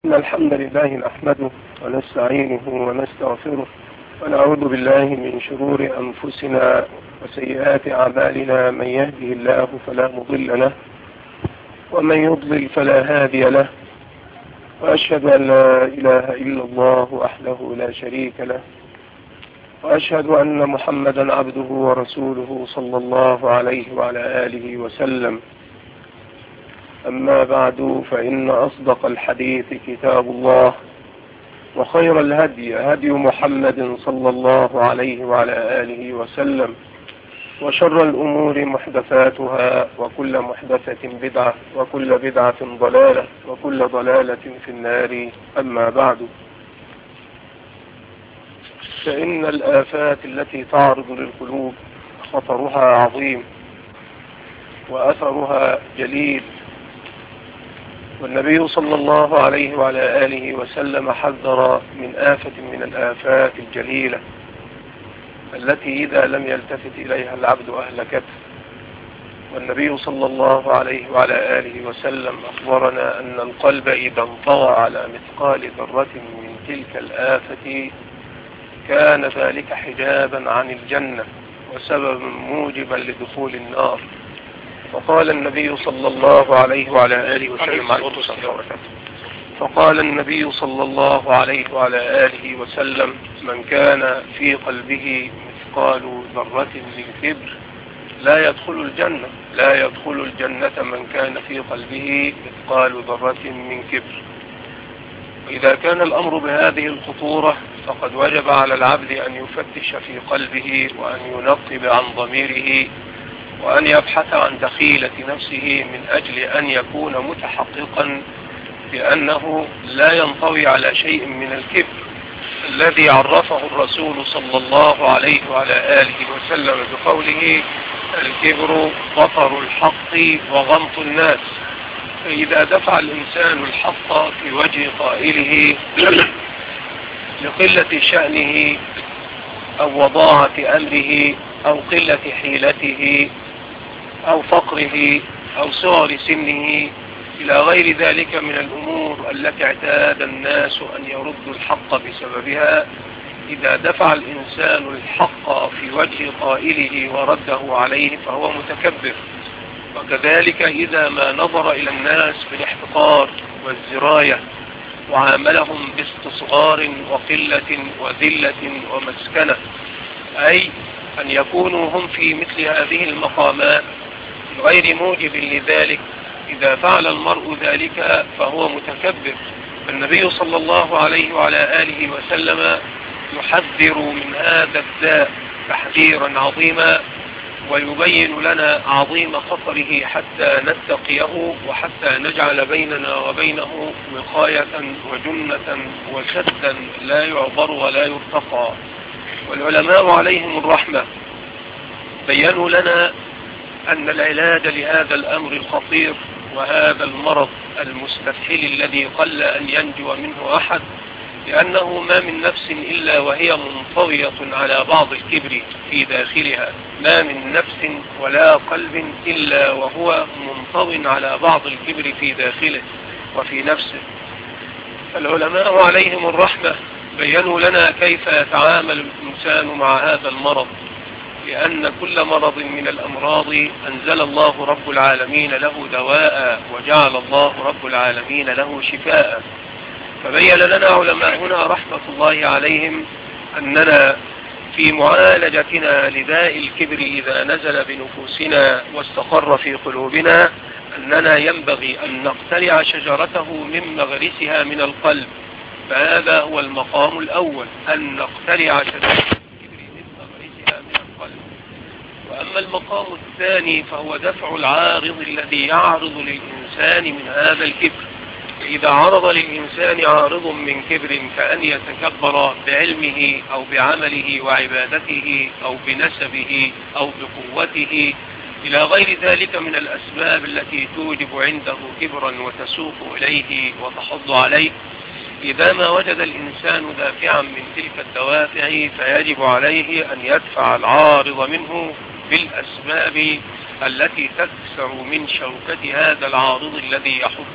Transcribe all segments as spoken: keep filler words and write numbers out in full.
إن الحمد لله نحمده ونستعينه ونستغفره ونعوذ بالله من شرور أنفسنا وسيئات أعمالنا. من يهده الله فلا مضل له ومن يضلل فلا هادي له، وأشهد أن لا إله إلا الله وحده لا شريك له، وأشهد أن محمدا عبده ورسوله صلى الله عليه وعلى آله وسلم. أما بعد، فإن أصدق الحديث كتاب الله، وخير الهدي هدي محمد صلى الله عليه وعلى آله وسلم، وشر الأمور محدثاتها، وكل محدثة بدعة، وكل بدعة ضلالة، وكل ضلالة في النار. أما بعد، فإن الآفات التي تعرض للقلوب خطرها عظيم وأثرها جليل، والنبي صلى الله عليه وعلى آله وسلم حذر من آفة من الآفات الجليلة التي إذا لم يلتفت إليها العبد أهلكته. والنبي صلى الله عليه وعلى آله وسلم أخبرنا أن القلب إذا انطوى على مثقال ذرة من تلك الآفة كان ذلك حجابا عن الجنة وسببا موجبا لدخول النار. فقال النبي صلى الله عليه وعلى آله وسلم فقال النبي صلى الله عليه وعلى آله وسلم: من كان في قلبه مثقال ذرة من كبر لا يدخل الجنة لا يدخل الجنة من كان في قلبه مثقال ذرة من كبر. وإذا كان الأمر بهذه الخطورة فقد وجب على العبد أن يفتش في قلبه، وأن ينقب عن ضميره، وأن يبحث عن دخيلة نفسه من أجل أن يكون متحققا بأنه لا ينطوي على شيء من الكبر الذي عرفه الرسول صلى الله عليه وعلى آله وسلم بقوله: الكبر بطر الحق وغمط الناس. فإذا دفع الإنسان الحق في وجه قائله لقلة شأنه أو وضاعة أمره أو قلة حيلته أو فقره أو صغر سنه إلى غير ذلك من الأمور التي اعتاد الناس أن يردوا الحق بسببها، إذا دفع الإنسان الحق في وجه قائله ورده عليه فهو متكبر. وكذلك إذا ما نظر إلى الناس بالاحتقار والزراية وعاملهم باستصغار وقلة وذلة ومسكنة، أي أن يكونوا هم في مثل هذه المقامات غير موجب لذلك، إذا فعل المرء ذلك فهو متكبر. النبي صلى الله عليه وعلى آله وسلم يحذر من هذا الداء تحذيرا عظيما، ويبين لنا عظيم خطره حتى نتقيه، وحتى نجعل بيننا وبينه وقاية وجنة وسدا لا يعبر ولا يرتقى. والعلماء عليهم الرحمة بيّنوا لنا أن العلاج لهذا الأمر الخطير وهذا المرض المستفحل الذي قل أن ينجو منه أحد، لأنه ما من نفس إلا وهي منطوية على بعض الكبر في داخلها، ما من نفس ولا قلب إلا وهو منطو على بعض الكبر في داخله وفي نفسه. العلماء عليهم الرحمة بيّنوا لنا كيف يتعامل الإنسان مع هذا المرض، لأن كل مرض من الأمراض أنزل الله رب العالمين له دواء، وجعل الله رب العالمين له شفاء. فبين لنا علماؤنا رحمة الله عليهم أننا في معالجتنا لداء الكبر إذا نزل بنفوسنا واستقر في قلوبنا، أننا ينبغي أن نقتلع شجرته من مغرسها من القلب. فهذا هو المقام الأول، أن نقتلع شجرته وأما المقام الثاني فهو دفع العارض الذي يعرض للإنسان من هذا الكبر. إذا عرض للإنسان عارض من كبر كأن يتكبر بعلمه أو بعمله وعبادته أو بنسبه أو بقوته إلى غير ذلك من الأسباب التي توجب عنده كبرا وتسوق إليه وتحض عليه، إذا ما وجد الإنسان دافعا من تلك الدوافع فيجب عليه أن يدفع العارض منه بالأسباب التي تكسر من شوكة هذا العارض الذي يحضه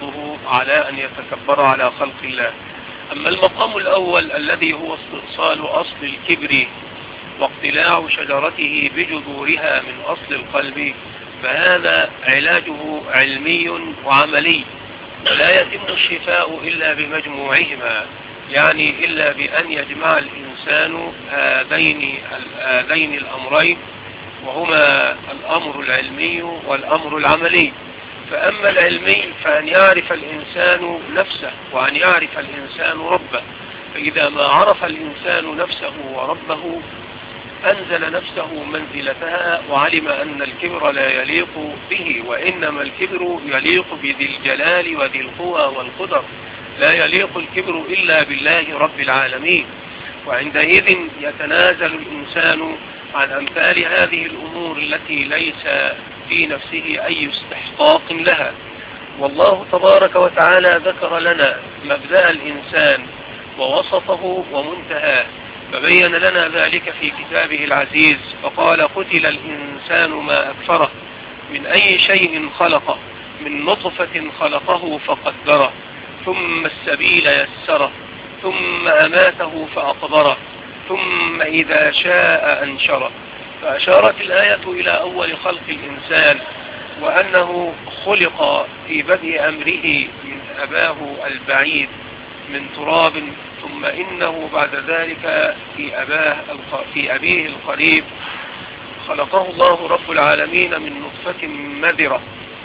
على أن يتكبر على خلق الله. أما المقام الأول الذي هو استئصال أصل الكبر واقتلاع شجرته بجذورها من أصل القلب، فهذا علاجه علمي وعملي، ولا يتم الشفاء إلا بمجموعهما، يعني إلا بأن يجمع الإنسان هذين هذين الأمرين، وهما الأمر العلمي والأمر العملي. فأما العلمي فأن يعرف الإنسان نفسه وأن يعرف الإنسان ربه، فإذا ما عرف الإنسان نفسه وربه أنزل نفسه منزلتها، وعلم أن الكبر لا يليق به، وإنما الكبر يليق بذي الجلال وذي القوى والقدر، لا يليق الكبر إلا بالله رب العالمين. وعندئذ يتنازل الإنسان عن أمثال هذه الأمور التي ليس في نفسه أي استحقاق لها. والله تبارك وتعالى ذكر لنا مبدأ الإنسان ووسطه ومنتهاه، فبين لنا ذلك في كتابه العزيز، فقال قتل الإنسان ما أكفره، من أي شيء خلقه، من نطفة خلقه فقدره، ثم السبيل يسره، ثم أماته فأقبره، ثم إذا شاء أنشره. فأشارت الآية إلى أول خلق الإنسان، وأنه خلق في بدء أمره من أباه البعيد من تراب، ثم إنه بعد ذلك في, أباه في أبيه القريب خلقه الله رب العالمين من نطفة مذرة.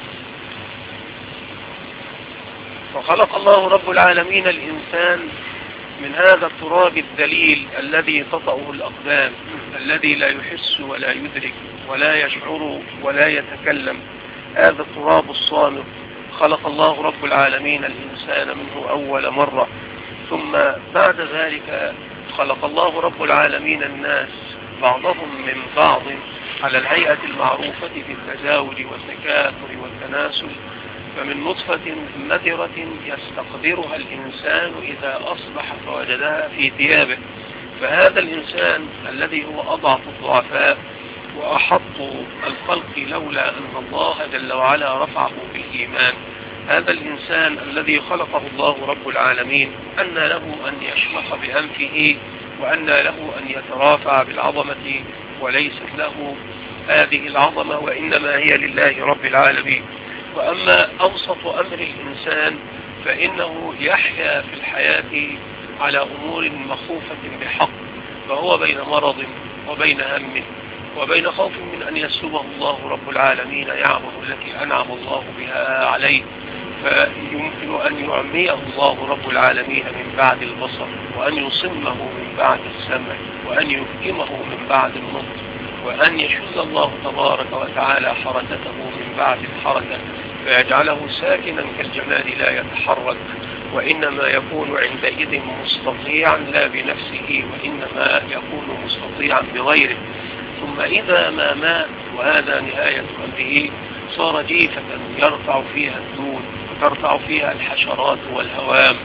فخلق الله رب العالمين الإنسان من هذا التراب الذليل الذي تطأه الأقدام، الذي لا يحس ولا يدرك ولا يشعر ولا يتكلم، هذا التراب الصامت خلق الله رب العالمين الإنسان منه أول مرة. ثم بعد ذلك خلق الله رب العالمين الناس بعضهم من بعض على الهيئة المعروفة في التزاوج والتكاثر والتناسل، فمن نطفة مذرة يستقدرها الإنسان إذا أصبح فوجدها في ثيابه. فهذا الإنسان الذي هو أضعف الضعفاء وأحط الخلق لولا أن الله جل وعلا رفعه بالإيمان، هذا الإنسان الذي خلقه الله رب العالمين أن له أن يشمخ بأنفه، وأن له أن يترافع بالعظمة، وليست له هذه العظمة وإنما هي لله رب العالمين. وأما أوسط أمر الإنسان فإنه يحيا في الحياة على أمور مخوفة بحق، فهو بين مرض وبين هم وبين خوف من أن يسلبه الله رب العالمين نعمه التي أنعم الله بها عليه، فيمكن أن يعميه الله رب العالمين من بعد البصر، وأن يصمه من بعد السمع، وأن يفهمه من بعد النطق، وأن يشل الله تبارك وتعالى حركته من بعد الحركة، فيجعله ساكنا كالجمال لا يتحرك، وإنما يكون عندئذ مستطيعا لا بنفسه، وإنما يكون مستطيعا بغيره. ثم إذا ما مات وهذا نهاية أمره صار جيفة يرفع فيها الدود وترفع فيها الحشرات والهوام،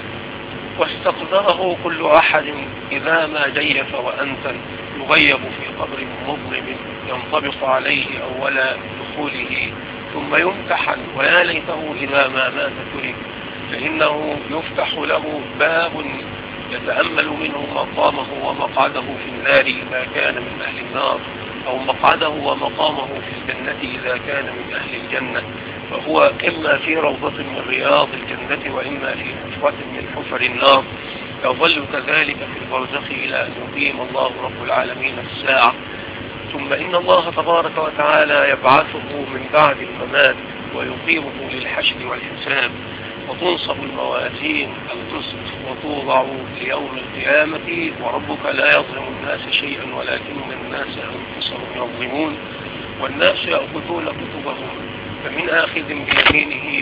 واستقدره كل أحد إذا ما جيف وأنتن يغيب في قبر مظلم ينطبق عليه أول دخوله، ثم يمتحن، ويا ليته إذا ما مات ترك، فإنه يفتح له باب يتأمل منه مقامه ومقعده في النار إذا كان من أهل النار، أو مقعده ومقامه في الجنة إذا كان من أهل الجنة، فهو إما في روضة من رياض الجنة وإما في حفرة من حفر النار، يظل كذلك في البرزخ إلى أن يقيم الله رب العالمين الساعة. ثم إن الله تبارك وتعالى يبعثه من بعد الممات ويقيمه للحشر والحساب، وتنصب الموازين القسط وتوضع ليوم القيامة، وربك لا يظلم الناس شيئا ولكن الناس أنفسهم يظلمون، والناس يأخذون كتبهم فمن آخذ بيمينه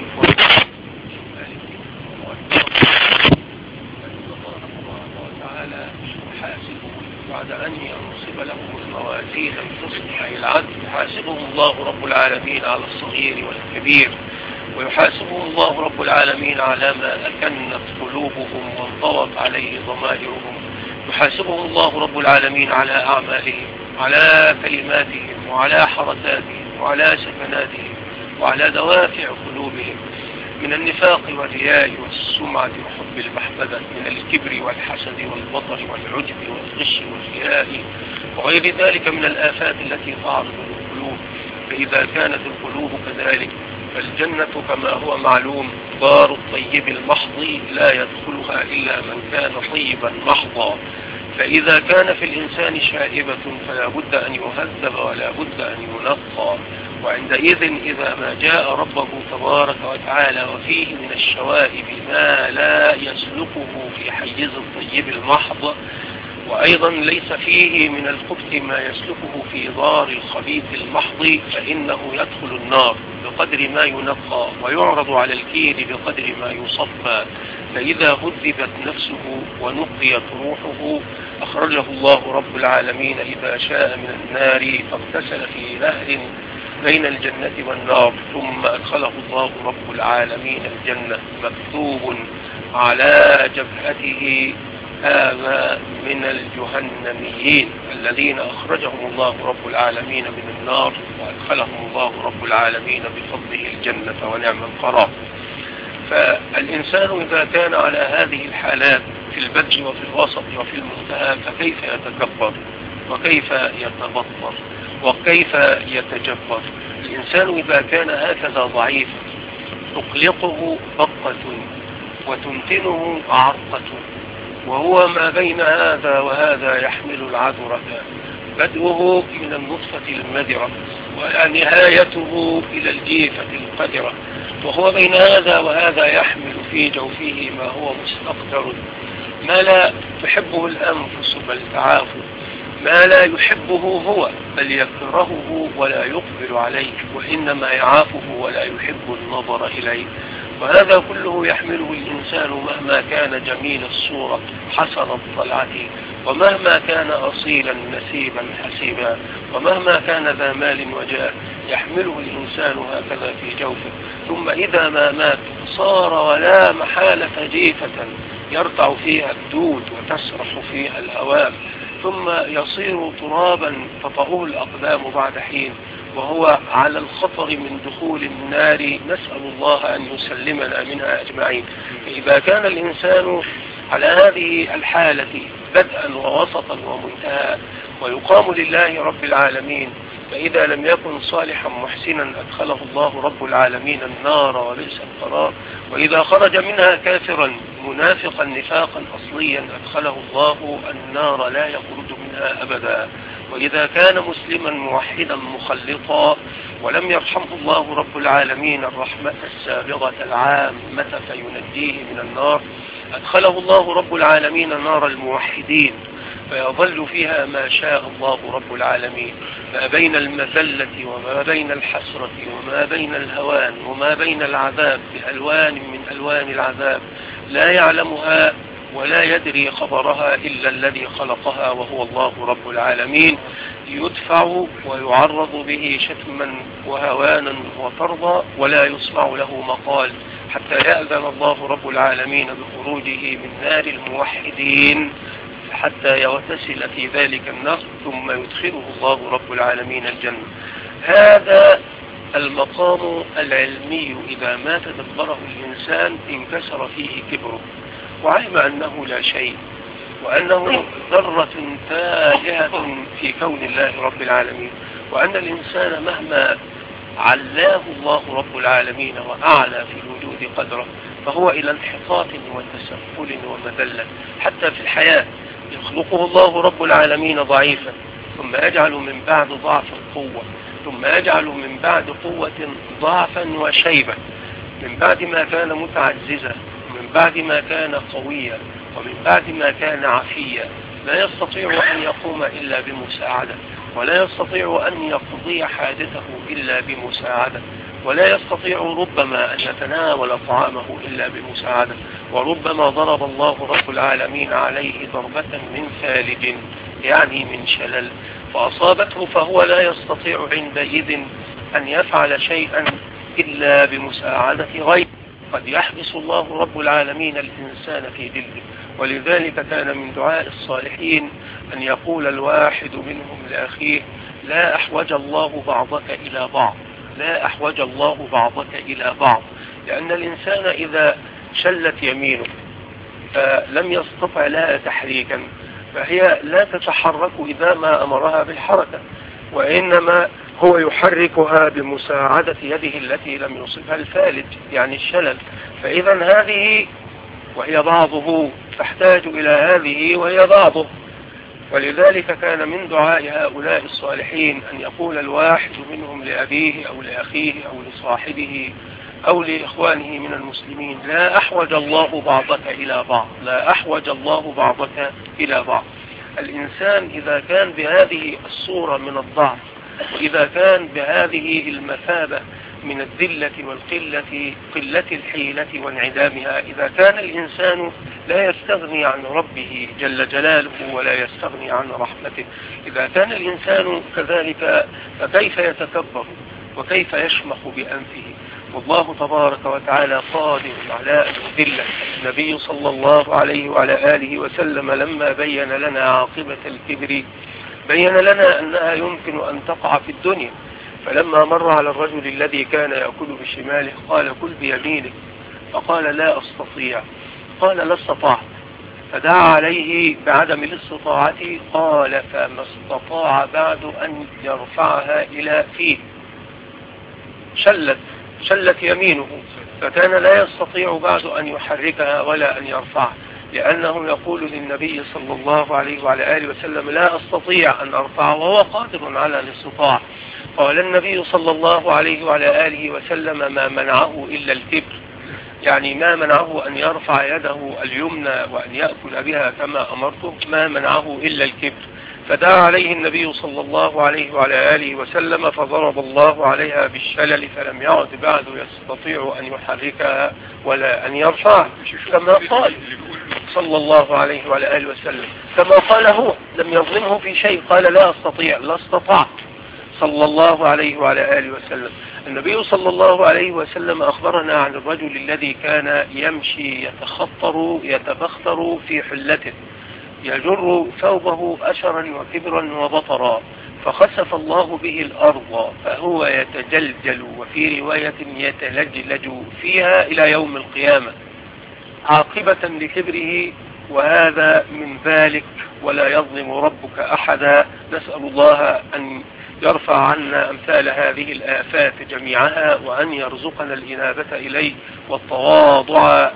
وتعالى يحاسبه بعد أن ينصب لهم الموازين القسط أي العدل، يحاسبهم الله رب العالمين على الصغير والكبير، ويحاسبهم الله رب العالمين على ما أكنت قلوبهم وانطوت عليه ضمائرهم، يحاسبهم الله رب العالمين على أعمالهم، على كلماتهم، وعلى حركاتهم، وعلى سكناتهم، وعلى دوافع قلوبهم. من النفاق والرياء والسمعة وحب المحمدة، من الكبر والحسد والبطر والعجب والغش والرياء وغير ذلك من الآفات التي تعرض للقلوب. فإذا كانت القلوب كذلك فالجنة كما هو معلوم دار الطيب المحض لا يدخلها إلا من كان طيبا محضا. فإذا كان في الإنسان شائبة فلا بد أن يهذب ولا بد أن ينقى. وعندئذ إذا ما جاء ربه تبارك وتعالى وفيه من الشوائب ما لا يسلكه في حيز الطيب المحض، وأيضا ليس فيه من الخبث ما يسلكه في دار الخبيث المحض، فإنه يدخل النار بقدر ما ينقى ويعرض على الكير بقدر ما يصفى. فإذا هذبت نفسه ونقيت روحه أخرجه الله رب العالمين إذا شاء من النار فاغتسل في نهر بين الجنة والنار، ثم أدخله الله رب العالمين الجنة مكتوب على جبهته هذا من الجهنميين الذين أخرجهم الله رب العالمين من النار وأدخلهم الله رب العالمين بفضله الجنة ونعم القرار. فالإنسان إذا كان على هذه الحالات في البدء وفي الوسط وفي المنتهى فكيف يتكبر وكيف يتبطر وكيف يتجبر؟ الإنسان إذا كان هكذا ضعيف تقلقه بقة وتنتنه عرقة، وهو ما بين هذا وهذا يحمل العذرة، بدءه من النطفة المذرة ونهايته إلى الجيفة القدرة، وهو بين هذا وهذا يحمل في جوفه ما هو مستقدر، ما لا تحبه الأنفس بل تعافه، ما لا يحبه هو بل يكرهه ولا يقبل عليه، وإنما يعافه ولا يحب النظر إليه. وهذا كله يحمله الإنسان مهما كان جميل الصورة حسن الطلعة، ومهما كان أصيلا نسيبا حسيبا، ومهما كان ذا مال وجاه، يحمله الإنسان هكذا في جوفه. ثم إذا ما مات صار ولا محالة جيفة يرتع فيها الدود وتسرح فيها الهواء، ثم يصير ترابا تطأه الأقدام بعد حين، وهو على الخطر من دخول النار، نسأل الله أن يسلمنا منها أجمعين. فإذا كان الإنسان على هذه الحالة بدءا ووسطا ومنتهى ويقام لله رب العالمين، فإذا لم يكن صالحا محسنا أدخله الله رب العالمين النار وليس القرار، وإذا خرج منها كافرا منافقا نفاقا أصليا أدخله الله النار لا يخرج منها أبدا. وإذا كان مسلما موحدا مخلطا ولم يرحمه الله رب العالمين الرحمة السابغة العامة فينجيه من النار، أدخله الله رب العالمين نار الموحدين فيظل فيها ما شاء الله رب العالمين، ما بين المذلة وما بين الحسرة وما بين الهوان وما بين العذاب بألوان من ألوان العذاب لا يعلمها ولا يدري خبرها إلا الذي خلقها وهو الله رب العالمين، يدفع ويعرض به شتما وهوانا وطردا ولا يسمع له مقال حتى يأذن الله رب العالمين بخروجه من نار الموحدين حتى يغتسل في ذلك النهر ثم يدخله الله رب العالمين الجنة. هذا المقام العلمي إذا ما تدبره الإنسان انكسر فيه كبره وعلم أنه لا شيء، وأنه ذرة تافهة في كون الله رب العالمين، وأن الإنسان مهما علاه الله رب العالمين وأعلى في الوجود قدره فهو إلى انحطاط وتسفل ومذلة. حتى في الحياة يخلقه الله رب العالمين ضعيفا ثم يجعل من بعد ضعف قوة، ثم يجعل من بعد قوة ضعفا وشيبة، من بعد ما كان متعززا ومن بعد ما كان قويا ومن بعد ما كان عفيا لا يستطيع أن يقوم إلا بمساعدة، ولا يستطيع أن يقضي حاجته إلا بمساعدة، ولا يستطيع ربما أن يتناول طعامه إلا بمساعدة، وربما ضرب الله رب العالمين عليه ضربة من ثالج يعني من شلل فأصابته، فهو لا يستطيع عندئذ أن يفعل شيئا إلا بمساعدة غيره. قد يحبس الله رب العالمين الإنسان في ذله، ولذلك كان من دعاء الصالحين أن يقول الواحد منهم لأخيه لا أحوج الله بعضك إلى بعض، لا أحوج الله بعضك إلى بعض، لأن الإنسان إذا شلت يمينه فلم يستطع لها تحريكا فهي لا تتحرك إذا ما أمرها بالحركة، وإنما هو يحركها بمساعدة يده التي لم يصبها الفالج يعني الشلل. فإذا هذه وهي بعضه تحتاج إلى هذه وهي بعضه. ولذلك كان من دعاء هؤلاء الصالحين أن يقول الواحد منهم لأبيه أو لأخيه أو لصاحبه أو لإخوانه من المسلمين: لا أحوج الله بعضك إلى بعض، لا أحوج الله بعضك إلى بعض. الإنسان إذا كان بهذه الصورة من الضعف، وإذا كان بهذه المثابة من الذلة والقلة، قلة الحيلة وانعدامها، إذا كان الإنسان لا يستغني عن ربه جل جلاله ولا يستغني عن رحمته، إذا كان الإنسان كذلك فكيف يتكبر وكيف يشمخ بأنفه؟ والله تبارك وتعالى قادر على أن يذله. النبي صلى الله عليه وعلى آله وسلم لما بين لنا عاقبة الكبر بين لنا أنها يمكن أن تقع في الدنيا، فلما مر على الرجل الذي كان يأكل بشماله قال: كل بيمينك، فقال: لا أستطيع. قال: لا استطعت. فدعا عليه بعدم الاستطاعة، قال: فما استطاع بعد أن يرفعها إلى فيه. شلت شلت يمينه، فكان لا يستطيع بعد أن يحركها ولا أن يرفعها، لأنه يقول للنبي صلى الله عليه وعلى آله وسلم: لا أستطيع أن أرفع، وهو قادر على الاستطاعة. قال النبي صلى الله عليه وعلى آله وسلم: ما منعه إلا الكبر، يعني ما منعه أن يرفع يده اليمنى وأن يأكل بها كما أمرته، ما منعه إلا الكبر. فدعا عليه النبي صلى الله عليه وعلى آله وسلم فضرب الله عليها بالشلل، فلم يعد بعد يستطيع أن يحركها ولا أن يرفعها، كما قال صلى الله عليه وعلى آله وسلم، كما قال هو، لم يظلمه في شيء، قال: لا أستطيع، لا استطعت، صلى الله عليه وعلى آله وسلم. النبي صلى الله عليه وسلم أخبرنا عن الرجل الذي كان يمشي يتخطر يتبختر في حلته، يجر ثوبه أشرا وكبرا وبطرا، فخسف الله به الأرض فهو يتجلجل، وفي رواية يتلجلج فيها إلى يوم القيامة عاقبة لكبره، وهذا من ذلك. ولا يظلم ربك أحدا. نسأل الله أن يرفع عنا أمثال هذه الآفات جميعها، وأن يرزقنا الإنابة إليه والتواضع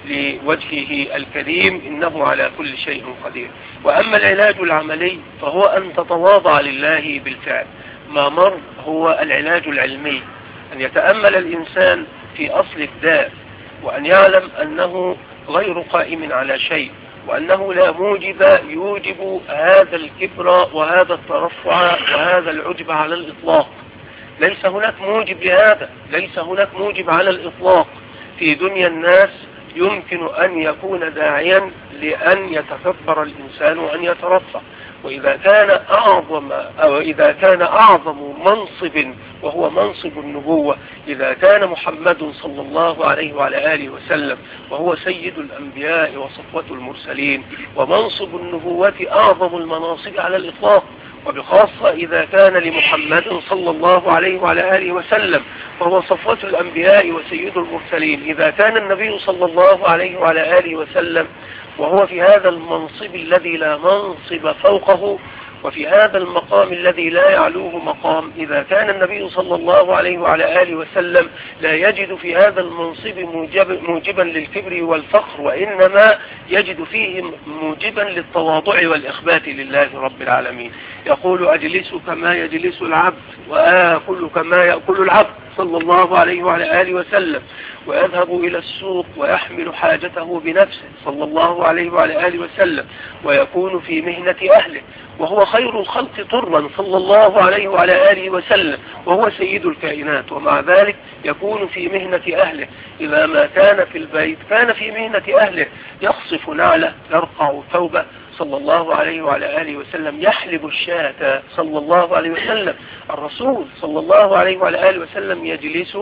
لوجهه الكريم، إنه على كل شيء قدير. وأما العلاج العملي فهو أن تتواضع لله بالفعل. ما مر هو العلاج العلمي، أن يتأمل الإنسان في أصل الداء، وأن يعلم أنه غير قائم على شيء، وأنه لا موجب يوجب هذا الكبر وهذا الترفع وهذا العجب على الإطلاق. ليس هناك موجب لهذا، ليس هناك موجب على الإطلاق في دنيا الناس يمكن أن يكون داعيا لأن يتكبر الإنسان وأن يترفع. وإذا كان أعظم أو إذا كان أعظم منصب وهو منصب النبوة، إذا كان محمد صلى الله عليه وعلى آله وسلم وهو سيد الأنبياء وصفوة المرسلين، ومنصب النبوة أعظم المناصب على الإطلاق، وبخاصة إذا كان لمحمد صلى الله عليه وعلى آله وسلم وهو صفوة الأنبياء وسيد المرسلين، إذا كان النبي صلى الله عليه وعلى آله وسلم وهو في هذا المنصب الذي لا منصب فوقه، وفي هذا المقام الذي لا يعلوه مقام، إذا كان النبي صلى الله عليه وعلى آله وسلم لا يجد في هذا المنصب موجب موجبا للكبر والفخر، وإنما يجد فيه موجبا للتواضع والإخبات لله رب العالمين. يقول: أجلس كما يجلس العبد وآكل كما يأكل العبد، صلى الله عليه وعلى آله وسلم، ويذهب إلى السوق ويحمل حاجته بنفسه، صلى الله عليه وعلى آله وسلم، ويكون في مهنة أهله، وهو خير الخلق طرا، صلى الله عليه وعلى آله وسلم، وهو سيد الكائنات، ومع ذلك يكون في مهنة أهله. إذا ما كان في البيت كان في مهنة أهله، يخصف نعله، يرقع ثوبه، صلى الله عليه وعلى آله وسلم، يحلب الشاة، صلى الله عليه وسلم. الرسول صلى الله عليه وعلى آله وسلم يجلس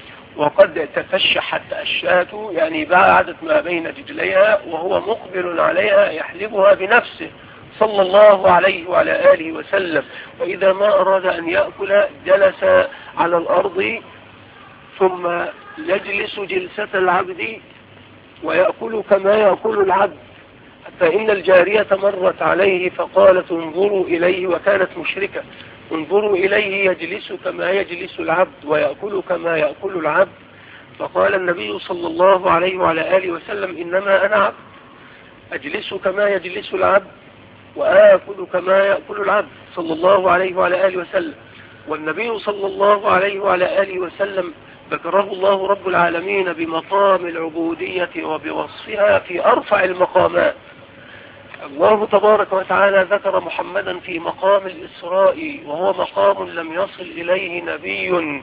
وقد تفشحت الشاة، يعني بعدت ما بين رجليها، وهو مقبل عليها يحلبها بنفسه، صلى الله عليه وعلى آله وسلم. وإذا ما أراد أن يأكل جلس على الأرض ثم يجلس جلسة العبد ويأكل كما يأكل العبد، حتى إن الجارية مرت عليه فقالت انظروا إليه، وكانت مشركة، انظروا إليه يجلس كما يجلس العبد ويأكل كما يأكل العبد. فقال النبي صلى الله عليه وعلى آله وسلم إنما أنا عبد، أجلس كما يجلس العبد وآكل كما يأكل العبد، صلى الله عليه وعلى آله وسلم. والنبي صلى الله عليه وعلى آله وسلم ذكره الله رب العالمين بمقام العبودية وبوصفها في أرفع المقامات. الله تبارك وتعالى ذكر محمدا في مقام الإسراء، وهو مقام لم يصل إليه نبي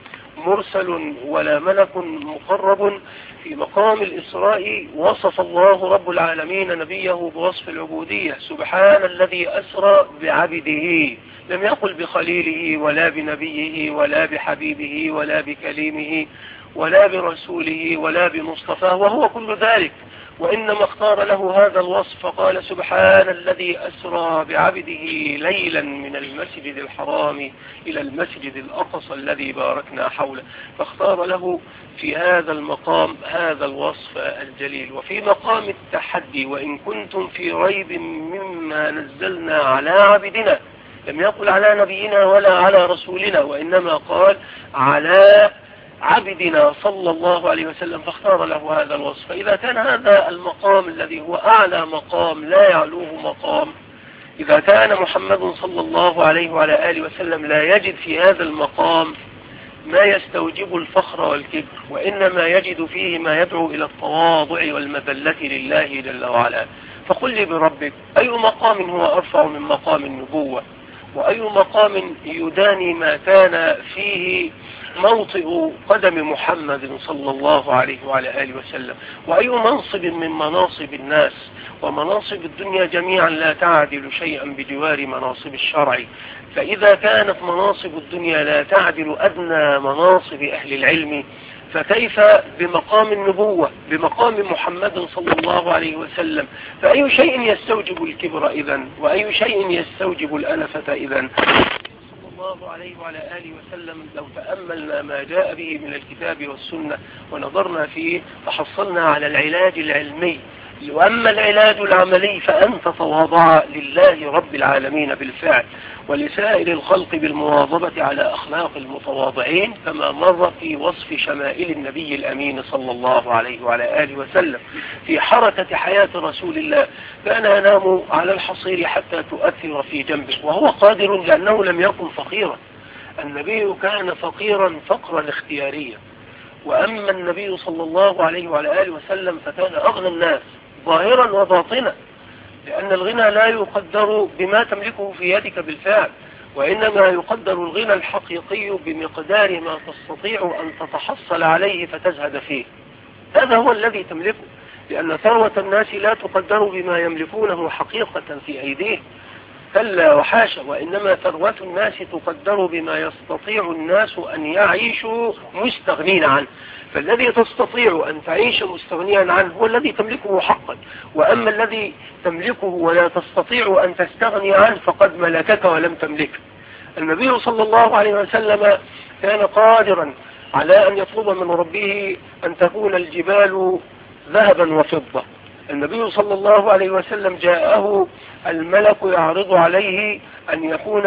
مرسل ولا ملك مقرب. في مقام الإسراء وصف الله رب العالمين نبيه بوصف العبودية: سبحان الذي أسرى بعبده، لم يقل بخليله ولا بنبيه ولا بحبيبه ولا بكليمه ولا برسوله ولا بمصطفاه، وهو كل ذلك، وإنما اختار له هذا الوصف فقال: سبحان الذي أسرى بعبده ليلا من المسجد الحرام إلى المسجد الأقصى الذي باركنا حوله، فاختار له في هذا المقام هذا الوصف الجليل. وفي مقام التحدي: وإن كنتم في ريب مما نزلنا على عبدنا، لم يقل على نبينا ولا على رسولنا، وإنما قال على عبدنا صلى الله عليه وسلم، فاختار له هذا الوصف. فإذا كان هذا المقام الذي هو أعلى مقام لا يعلوه مقام، إذا كان محمد صلى الله عليه وعلى آله وسلم لا يجد في هذا المقام ما يستوجب الفخر والكبر، وإنما يجد فيه ما يدعو إلى التواضع والمذلة لله جل وعلا، فقل لي بربك أي مقام هو أرفع من مقام النبوة؟ وأي مقام يداني ما كان فيه موطئ قدم محمد صلى الله عليه وعلى آله وسلم؟ وأي منصب من مناصب الناس ومناصب الدنيا جميعا لا تعدل شيئا بجوار مناصب الشرع؟ فإذا كانت مناصب الدنيا لا تعدل أدنى مناصب أهل العلم، فكيف بمقام النبوة بمقام محمد صلى الله عليه وسلم؟ فأي شيء يستوجب الكبر إذن؟ وأي شيء يستوجب الأنفة إذن؟ صلى الله عليه وعلى آله وسلم لو تأملنا ما جاء به من الكتاب والسنة ونظرنا فيه فحصلنا على العلاج العلمي. وأما العلاج العملي فأن تتواضع لله رب العالمين بالفعل، ولسائر الخلق بالمواظبة على أخلاق المتواضعين، كما مر في وصف شمائل النبي الأمين صلى الله عليه وعلى آله وسلم. في حركة حياة رسول الله كان ينام على الحصير حتى تؤثر في جنبه، وهو قادر لأنه لم يكن فقيرا. النبي كان فقيرا فقرا اختياريا، وأما النبي صلى الله عليه وعلى آله وسلم فكان أغنى الناس ظاهرا وباطنا، لأن الغنى لا يقدر بما تملكه في يدك بالفعل، وإنما يقدر الغنى الحقيقي بمقدار ما تستطيع أن تتحصل عليه فتزهد فيه. هذا هو الذي تملكه، لأن ثروة الناس لا تقدر بما يملكونه حقيقة في أيديه، كلا وحاشا، وإنما ثروة الناس تقدر بما يستطيع الناس أن يعيشوا مستغنين عنه. فالذي تستطيع أن تعيش مستغنيا عنه هو الذي تملكه حقا، وأما الذي تملكه ولا تستطيع أن تستغني عنه فقد ملكك ولم تملكه. النبي صلى الله عليه وسلم كان قادرا على أن يطلب من ربه أن تكون الجبال ذهبا وفضة. النبي صلى الله عليه وسلم جاءه الملك يعرض عليه أن يكون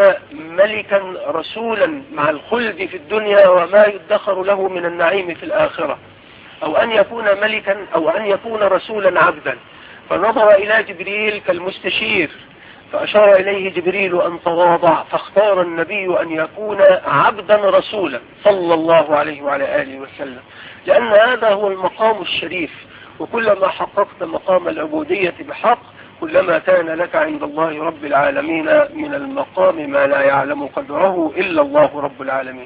ملكا رسولا مع الخلد في الدنيا وما يدخر له من النعيم في الآخرة، أو أن يكون ملكا أو أن يكون رسولا عبدا. فنظر إلى جبريل كالمستشير فأشار إليه جبريل أن تواضع، فاختار النبي أن يكون عبدا رسولا صلى الله عليه وعلى آله وسلم، لأن هذا هو المقام الشريف. وكلما حققت مقام العبودية بحق كلما كان لك عند الله رب العالمين من المقام ما لا يعلم قدره إلا الله رب العالمين.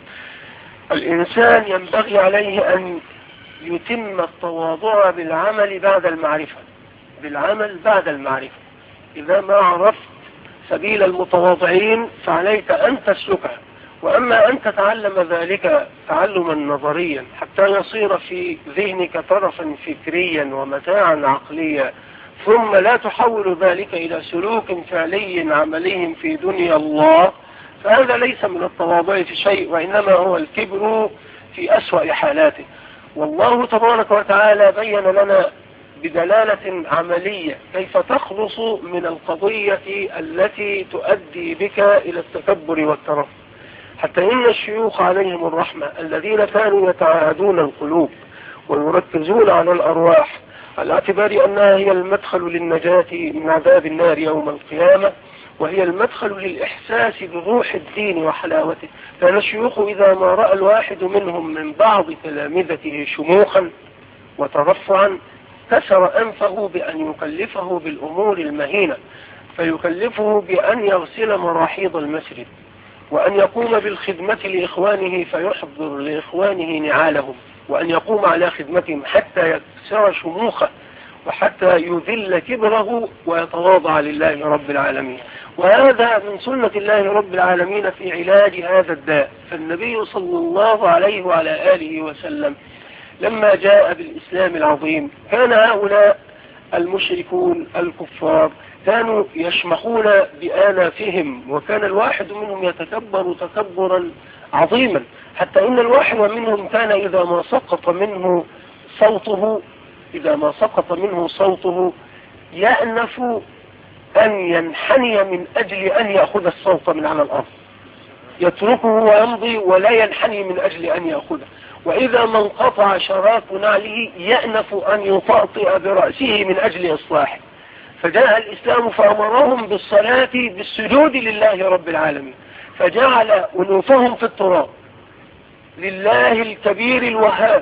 الإنسان ينبغي عليه أن يتم التواضع بالعمل بعد المعرفة، بالعمل بعد المعرفة. إذا ما عرفت سبيل المتواضعين فعليك أن تسلكها، وأما أن تتعلم ذلك تعلما نظريا حتى يصير في ذهنك طرفا فكريا ومتاعا عقليا ثم لا تحول ذلك إلى سلوك فعلي عملي في دنيا الله، فهذا ليس من التواضع في شيء، وإنما هو الكبر في أسوأ حالاته. والله تبارك وتعالى بين لنا بدلالة عملية كيف تخلص من القضية التي تؤدي بك إلى التكبر والترف. حتى إن الشيوخ عليهم الرحمة الذين كانوا يتعاهدون القلوب ويركزون على الأرواح على اعتبار أنها هي المدخل للنجاة من عذاب النار يوم القيامة، وهي المدخل للإحساس بروح الدين وحلاوته، كان الشيوخ إذا ما رأى الواحد منهم من بعض تلامذته شموخا وترفعا كسر أنفه بأن يكلفه بالأمور المهينة، فيكلفه بأن يغسل مراحيض المسجد، وأن يقوم بالخدمة لإخوانه فيحضر لإخوانه نعالهم، وأن يقوم على خدمتهم حتى يكسر شموخه وحتى يذل كبره ويتواضع لله رب العالمين. وهذا من سنة الله رب العالمين في علاج هذا الداء. فالنبي صلى الله عليه وعلى آله وسلم لما جاء بالإسلام العظيم كان هؤلاء المشركون الكفار كانوا يشمخون بآنافهم، وكان الواحد منهم يتكبر تكبرا عظيما، حتى إن الواحد منهم كان إذا ما سقط منه صوته إذا ما سقط منه صوته يأنف أن ينحني من أجل أن يأخذ الصوت من على الأرض، يتركه ويمضي ولا ينحني من أجل أن يأخذه. وإذا ما انقطع شراك نعله يأنف أن يطأطئ برأسه من أجل إصلاحه. فجاء الإسلام فأمرهم بالصلاة بالسجود لله رب العالمين، فجعل أنوفهم في التراب لله الكبير الوهاب.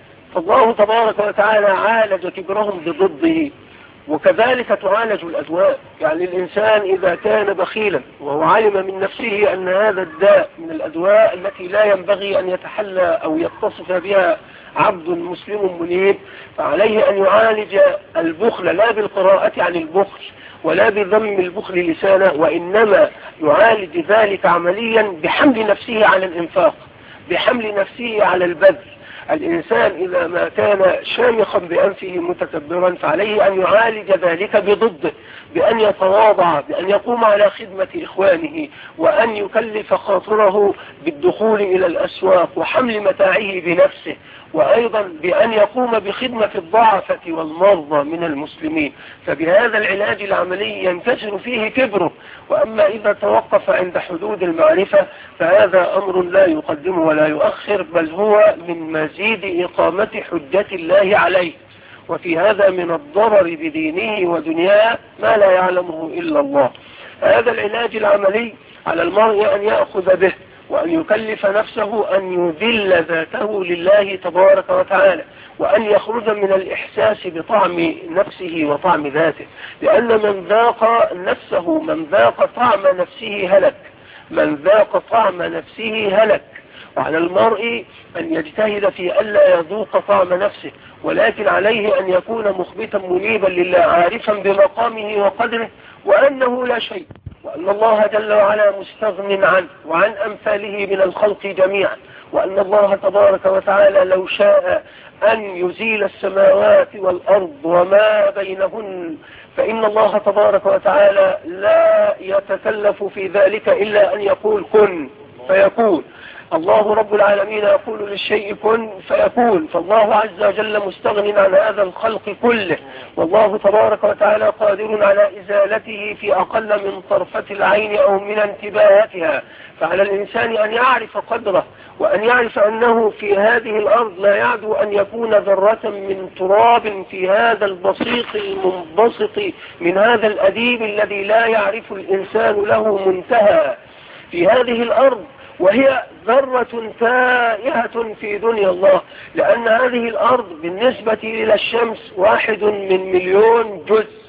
فالله تبارك وتعالى عالج كبرهم بضده. وكذلك تعالج الأدواء، يعني الإنسان إذا كان بخيلا وهو علم من نفسه أن هذا الداء من الأدواء التي لا ينبغي أن يتحلى أو يتصف بها عبد مسلم منيب، فعليه أن يعالج البخل لا بالقراءة عن البخل ولا بذم البخل لسانه، وإنما يعالج ذلك عمليا بحمل نفسه على الإنفاق، بحمل نفسه على البذل. الإنسان إذا ما كان شامخا بأنفه متكبرا فعليه أن يعالج ذلك بضده، بأن يتواضع، بأن يقوم على خدمة إخوانه، وأن يكلف خاطره بالدخول إلى الأسواق وحمل متاعه بنفسه، وأيضا بأن يقوم بخدمة الضعفة والمرضى من المسلمين. فبهذا العلاج العملي ينكسر فيه كبره. وأما إذا توقف عند حدود المعرفة فهذا أمر لا يقدم ولا يؤخر، بل هو من مزيد إقامة حجة الله عليه. وفي هذا من الضرر بدينه ودنياه ما لا يعلمه إلا الله. هذا العلاج العملي على المرء أن يأخذ به، وأن يكلف نفسه أن يذل ذاته لله تبارك وتعالى، وأن يخرج من الإحساس بطعم نفسه وطعم ذاته، لأن من ذاق نفسه من ذاق طعم نفسه هلك، من ذاق طعم نفسه هلك. وعلى المرء أن يجتهد في ألا يذوق طعم نفسه، ولكن عليه أن يكون مخبتا منيبا لله، عارفا بمقامه وقدره وأنه لا شيء، وأن الله جل وعلا مستغن عنه وعن أمثاله من الخلق جميعا، وأن الله تبارك وتعالى لو شاء أن يزيل السماوات والأرض وما بينهن فإن الله تبارك وتعالى لا يتكلف في ذلك إلا أن يقول كن فيكون. الله رب العالمين يقول للشيء كن فيكون، فالله عز وجل مستغن عن هذا الخلق كله، والله تبارك وتعالى قادر على إزالته في أقل من طرفة العين أو من انتباهاتها. فعلى الإنسان أن يعرف قدره، وأن يعرف أنه في هذه الأرض لا يعدو أن يكون ذرة من تراب في هذا البسيط المنبسط من هذا الأديب الذي لا يعرف الإنسان له منتهى في هذه الأرض، وهي ذرة تائهة في دنيا الله، لأن هذه الأرض بالنسبة إلى الشمس واحد من مليون جزء.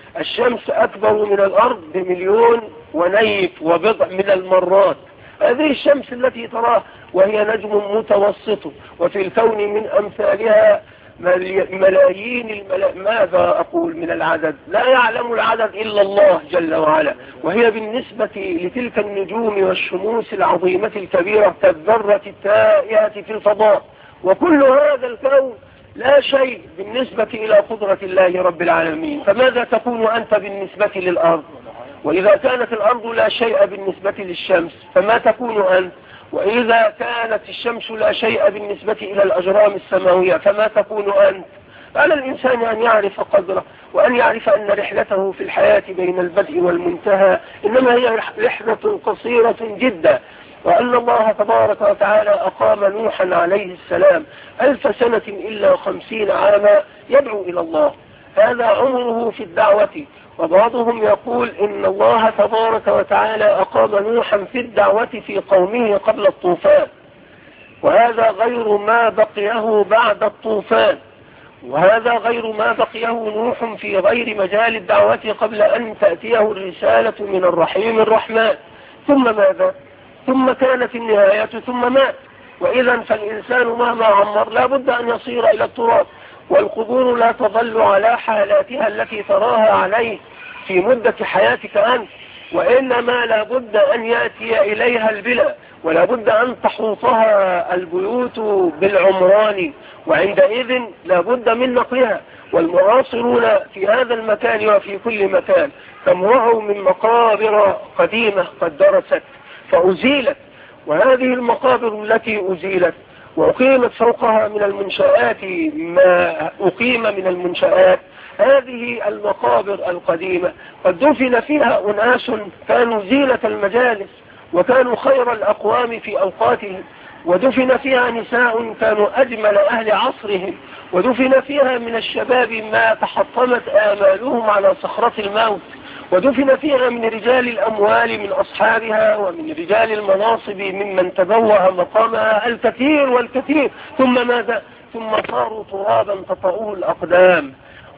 الشمس أكبر من الأرض بمليون ونيف وبضع من المرات. هذه الشمس التي تراه وهي نجم متوسط، وفي الكون من أمثالها ملايين الملا... ماذا أقول من العدد؟ لا يعلم العدد إلا الله جل وعلا. وهي بالنسبة لتلك النجوم والشموس العظيمة الكبيرة كالذرة التائهة في الفضاء. وكل هذا الكون لا شيء بالنسبة إلى قدرة الله رب العالمين. فماذا تكون أنت بالنسبة للأرض؟ وإذا كانت الأرض لا شيء بالنسبة للشمس فما تكون أنت؟ وإذا كانت الشمس لا شيء بالنسبة إلى الأجرام السماوية فما تكون أنت؟ على الإنسان أن يعرف قدره، وأن يعرف أن رحلته في الحياة بين البدء والمنتهى إنما هي رحلة قصيرة جدا، وأن الله تبارك وتعالى أقام نوحا عليه السلام ألف سنة إلا خمسين عاما يدعو إلى الله، هذا عمره في الدعوة. وبعضهم يقول إن الله تبارك وتعالى أقام نوحا في الدعوة في قومه قبل الطوفان، وهذا غير ما بقيه بعد الطوفان، وهذا غير ما بقيه نوح في غير مجال الدعوة قبل أن تأتيه الرسالة من الرحيم الرحمن. ثم ماذا؟ ثم كانت النهاية ثم مات. وإذا فالإنسان مهما عمر لا بد أن يصير إلى التراب، والقبور لا تظل على حالاتها التي تراها عليه في مدة حياتك أنت، وإنما لا بد أن يأتي إليها البلا، ولا بد أن تحوطها البيوت بالعمران، وعندئذ لا بد من نقلها. والمعاصرون في هذا المكان وفي كل مكان تمرعوا من مقابر قديمة قد درست فأزيلت، وهذه المقابر التي أزيلت وأقيمت فوقها من المنشآت ما أقيم من المنشآت، هذه المقابر القديمة قد دفن فيها أناس كانوا زينة المجالس وكانوا خير الأقوام في أوقاتهم، ودفن فيها نساء كانوا أجمل أهل عصرهم، ودفن فيها من الشباب ما تحطمت آمالهم على صخرة الموت، ودفن فيها من رجال الأموال من أصحابها ومن رجال المناصب ممن تبوأ مقامها الكثير والكثير. ثم ماذا؟ ثم صاروا ترابا تطأه الأقدام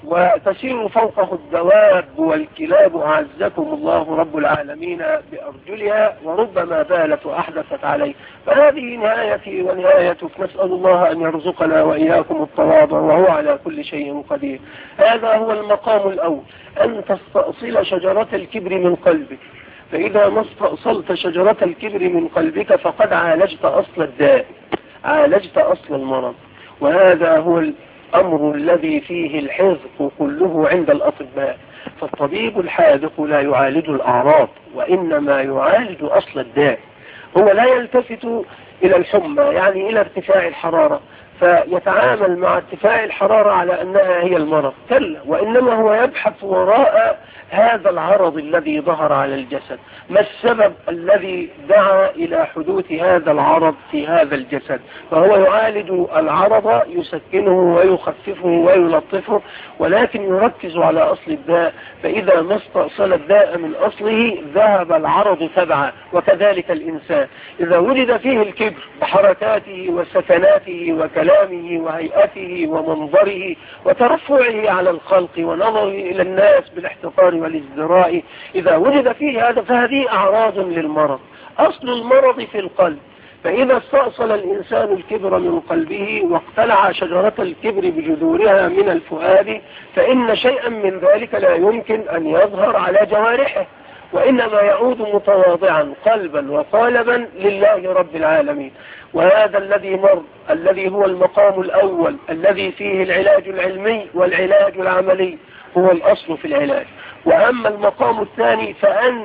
وتسير فوقه الدواب والكلاب أعزكم الله رب العالمين بأرجلها، وربما بالت وأحدثت عليه. فهذه نهايتي ونهايتك، نسأل الله أن يرزقنا وإياكم التواضع وهو على كل شيء قدير. هذا هو المقام الأول، أن تستأصل شجرة الكبر من قلبك، فإذا ما استأصلت شجرة الكبر من قلبك فقد عالجت أصل الداء، عالجت أصل المرض. وهذا هو الأمر الذي فيه الحذق كله عند الأطباء، فالطبيب الحاذق لا يعالج الأعراض وإنما يعالج أصل الداء. هو لا يلتفت إلى الحمى يعني إلى ارتفاع الحرارة فيتعامل مع ارتفاع الحرارة على أنها هي المرض، كلا، وإنما هو يبحث وراء هذا العرض الذي ظهر على الجسد، ما السبب الذي دعا إلى حدوث هذا العرض في هذا الجسد، فهو يعالج العرض يسكنه ويخففه ويلطفه، ولكن يركز على أصل الداء، فإذا ما استأصل الداء من أصله ذهب العرض تبعا. وكذلك الإنسان إذا وجد فيه الكبر بحركاته وسكناته وكلامه وهيئته ومنظره وترفعه على الخلق ونظره إلى الناس بالاحتقار والازدراء، إذا وجد فيه هذا فهذه أعراض للمرض. أصل المرض في القلب، فإذا استأصل الإنسان الكبر من قلبه واقتلع شجرة الكبر بجذورها من الفؤاد فإن شيئا من ذلك لا يمكن أن يظهر على جوارحه، وإنما يعود متواضعا قلبا وقالبا لله رب العالمين. وهذا الذي مر الذي هو المقام الأول الذي فيه العلاج العلمي والعلاج العملي هو الأصل في العلاج. وأما المقام الثاني فأن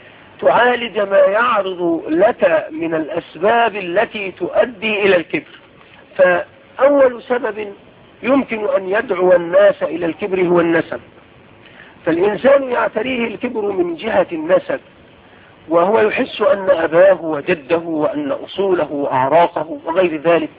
تعالج ما يعرض لك من الأسباب التي تؤدي إلى الكبر. فأول سبب يمكن أن يدعو الناس إلى الكبر هو النسب، فالإنسان يعتريه الكبر من جهة النسب، وهو يحس أن أباه وجده وأن أصوله وأعراقه وغير ذلك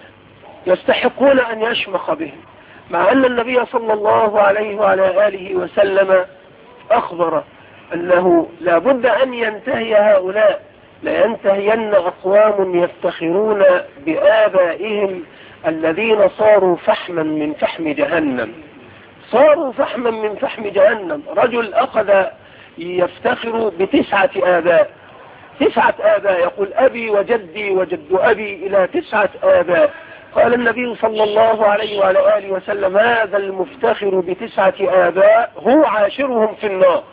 يستحقون أن يشمخ بهم، مع أن النبي صلى الله عليه وعلى آله وسلم أخبر أنه لا بد أن ينتهي هؤلاء، لينتهين أقوام يفتخرون بآبائهم الذين صاروا فحما من فحم جهنم، صاروا فحما من فحم جهنم. رجل أخذ يفتخر بتسعة آباء، تسعة آباء، يقول أبي وجدي وجد أبي إلى تسعة آباء. قال النبي صلى الله عليه وعلى آله وسلم هذا المفتخر بتسعة آباء هو عاشرهم في النار.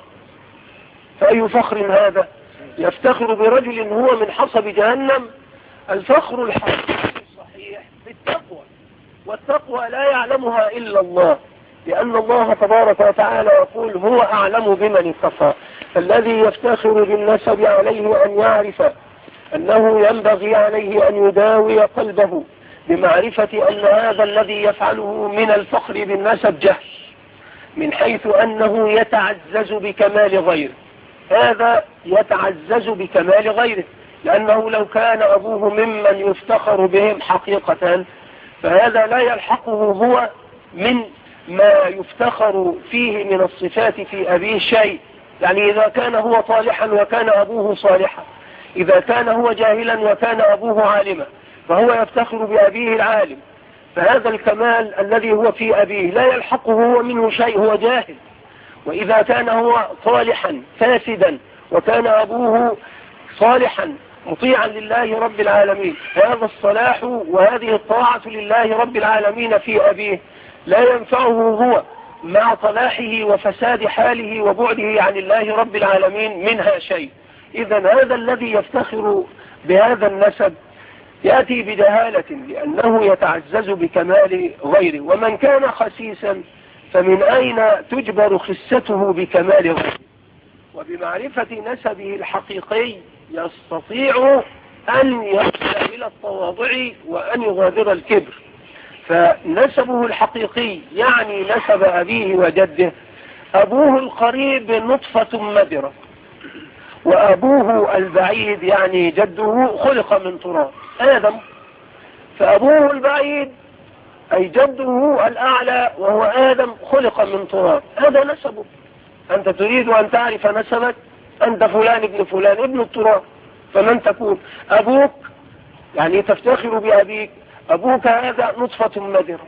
فأي فخر هذا؟ يفتخر برجل هو من حصب جهنم. الفخر الحقيقي الصحيح بالتقوى، والتقوى لا يعلمها إلا الله، لأن الله تبارك وتعالى يقول هو أعلم بمن اتقى. فالذي يفتخر بالنسب عليه أن يعرف أنه ينبغي عليه أن يداوي قلبه بمعرفة أن هذا الذي يفعله من الفخر بالنسب جهل، من حيث أنه يتعزز بكمال غيره. هذا يتعزز بكمال غيره، لأنه لو كان أبوه ممن يفتخر بهم حقيقة فهذا لا يلحقه هو من ما يفتخر فيه من الصفات في أبيه شيء. يعني إذا كان هو صالحا وكان أبوه صالحا، إذا كان هو جاهلا وكان أبوه عالما، فهو يفتخر بأبيه العالم، فهذا الكمال الذي هو في أبيه لا يلحقه هو منه شيء، هو جاهل. وإذا كان هو صالحا فاسدا وكان أبوه صالحا مطيعا لله رب العالمين، هذا الصلاح وهذه الطاعة لله رب العالمين في أبيه لا ينفعه هو مع صلاحه وفساد حاله وبعده عن الله رب العالمين منها شيء. إذا هذا الذي يفتخر بهذا النسب يأتي بدهالة لأنه يتعزز بكمال غيره. ومن كان خسيسا فمن أين تجبر خسته بكمال غيره؟ وبمعرفة نسبه الحقيقي يستطيع أن يصل إلى التواضع وأن يغادر الكبر. فنسبه الحقيقي يعني نسب أبيه وجده، أبوه القريب نطفة مدرة، وأبوه البعيد يعني جده خلق من تراب آدم. فأبوه البعيد أي جده الأعلى وهو آدم خلق من تراب، هذا نسبه. أنت تريد أن تعرف نسبك، أنت فلان ابن فلان ابن التراب، فمن تكون؟ أبوك يعني تفتخر بأبيك، أبوك هذا نطفة مدرة.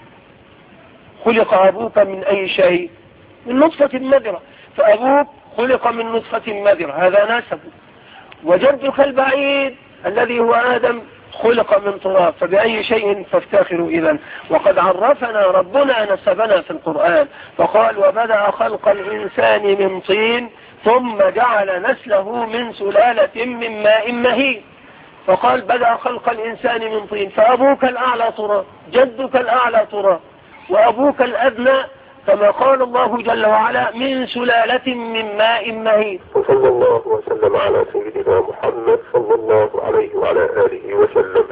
خلق أبوك من أي شيء؟ من نطفة مدرة، فأبوك خلق من نطفة مدرة، هذا نسبه. وجدك البعيد الذي هو آدم خلق من تراب، فبأي شيء تفتخر إذن؟ وقد عرفنا ربنا نسبنا في القرآن فقال وبدأ خلق الإنسان من طين ثم جعل نسله من سلالة من ماء مهين. فقال بدأ خلق الإنسان من طين، فأبوك الأعلى تراب، جدك الأعلى تراب، وأبوك الأدنى كما قال الله جل وعلا من سلالة من ماء مهين. وصلى الله وسلم على سيدنا محمد صلى الله عليه وعلى آله وسلم.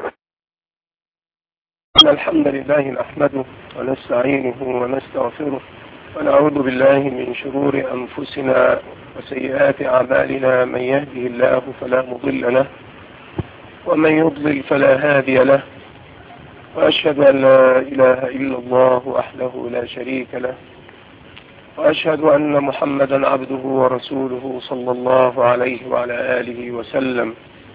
الحمد لله نحمده ونستعينه ونستغفره ونعوذ بالله من شرور أنفسنا وسيئات أعمالنا، من يهده الله فلا مضل له ومن يضلل فلا هادي له، وأشهد أن لا إله إلا الله وحده لا شريك له، وأشهد أن محمدا عبده ورسوله صلى الله عليه وعلى آله وسلم.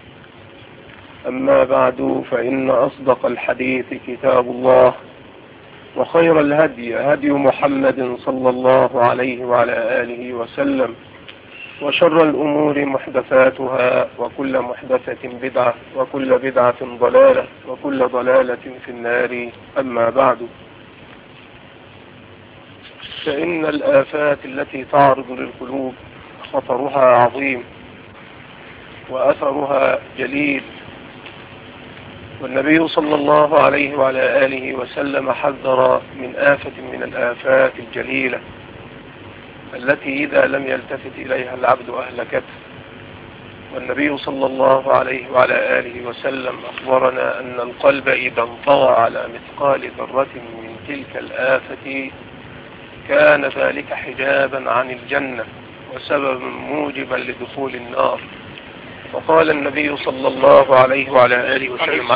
أما بعد، فإن أصدق الحديث كتاب الله، وخير الهدي هدي محمد صلى الله عليه وعلى آله وسلم، وشر الأمور محدثاتها، وكل محدثة بدعة، وكل بدعة ضلالة، وكل ضلالة في النار. أما بعد، فإن الآفات التي تعرض للقلوب خطرها عظيم وأثرها جليل، والنبي صلى الله عليه وعلى آله وسلم حذر من آفة من الآفات الجليلة التي إذا لم يلتفت إليها العبد أهلكته. والنبي صلى الله عليه وعلى آله وسلم أخبرنا أن القلب إذا انطوى على مثقال ذرة من تلك الآفة كان ذلك حجابا عن الجنة وسببا موجبا لدخول النار. وقال النبي صلى الله عليه وعلى آله وسلم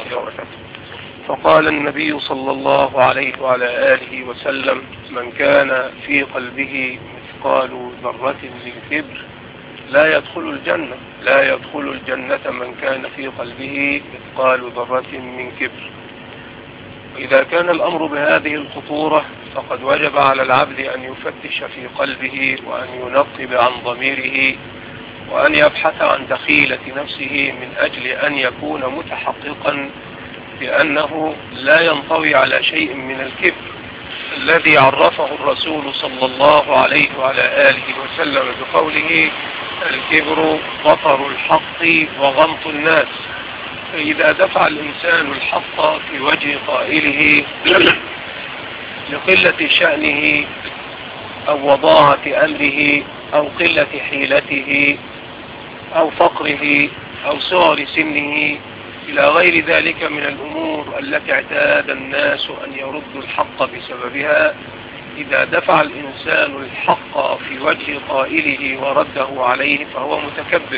فقال النبي صلى الله عليه وعلى آله وسلم من كان في قلبه مثقال ذرة من كبر لا يدخل الجنة لا يدخل الجنة من كان في قلبه مثقال ذرة من كبر. وإذا كان الأمر بهذه الخطورة فقد وجب على العبد أن يفتش في قلبه وأن ينقب عن ضميره وأن يبحث عن دخيلة نفسه من أجل أن يكون متحققا بأنه لا ينطوي على شيء من الكبر الذي عرفه الرسول صلى الله عليه وعلى آله وسلم بقوله الكبر بطر الحق وغمط الناس. فإذا دفع الإنسان الحق في وجه قائله لقلة شأنه أو وضاعة أمره أو قلة حيلته أو فقره أو صغر سنه إلى غير ذلك من الأمور التي اعتاد الناس أن يردوا الحق بسببها، إذا دفع الإنسان الحق في وجه قائله ورده عليه فهو متكبر.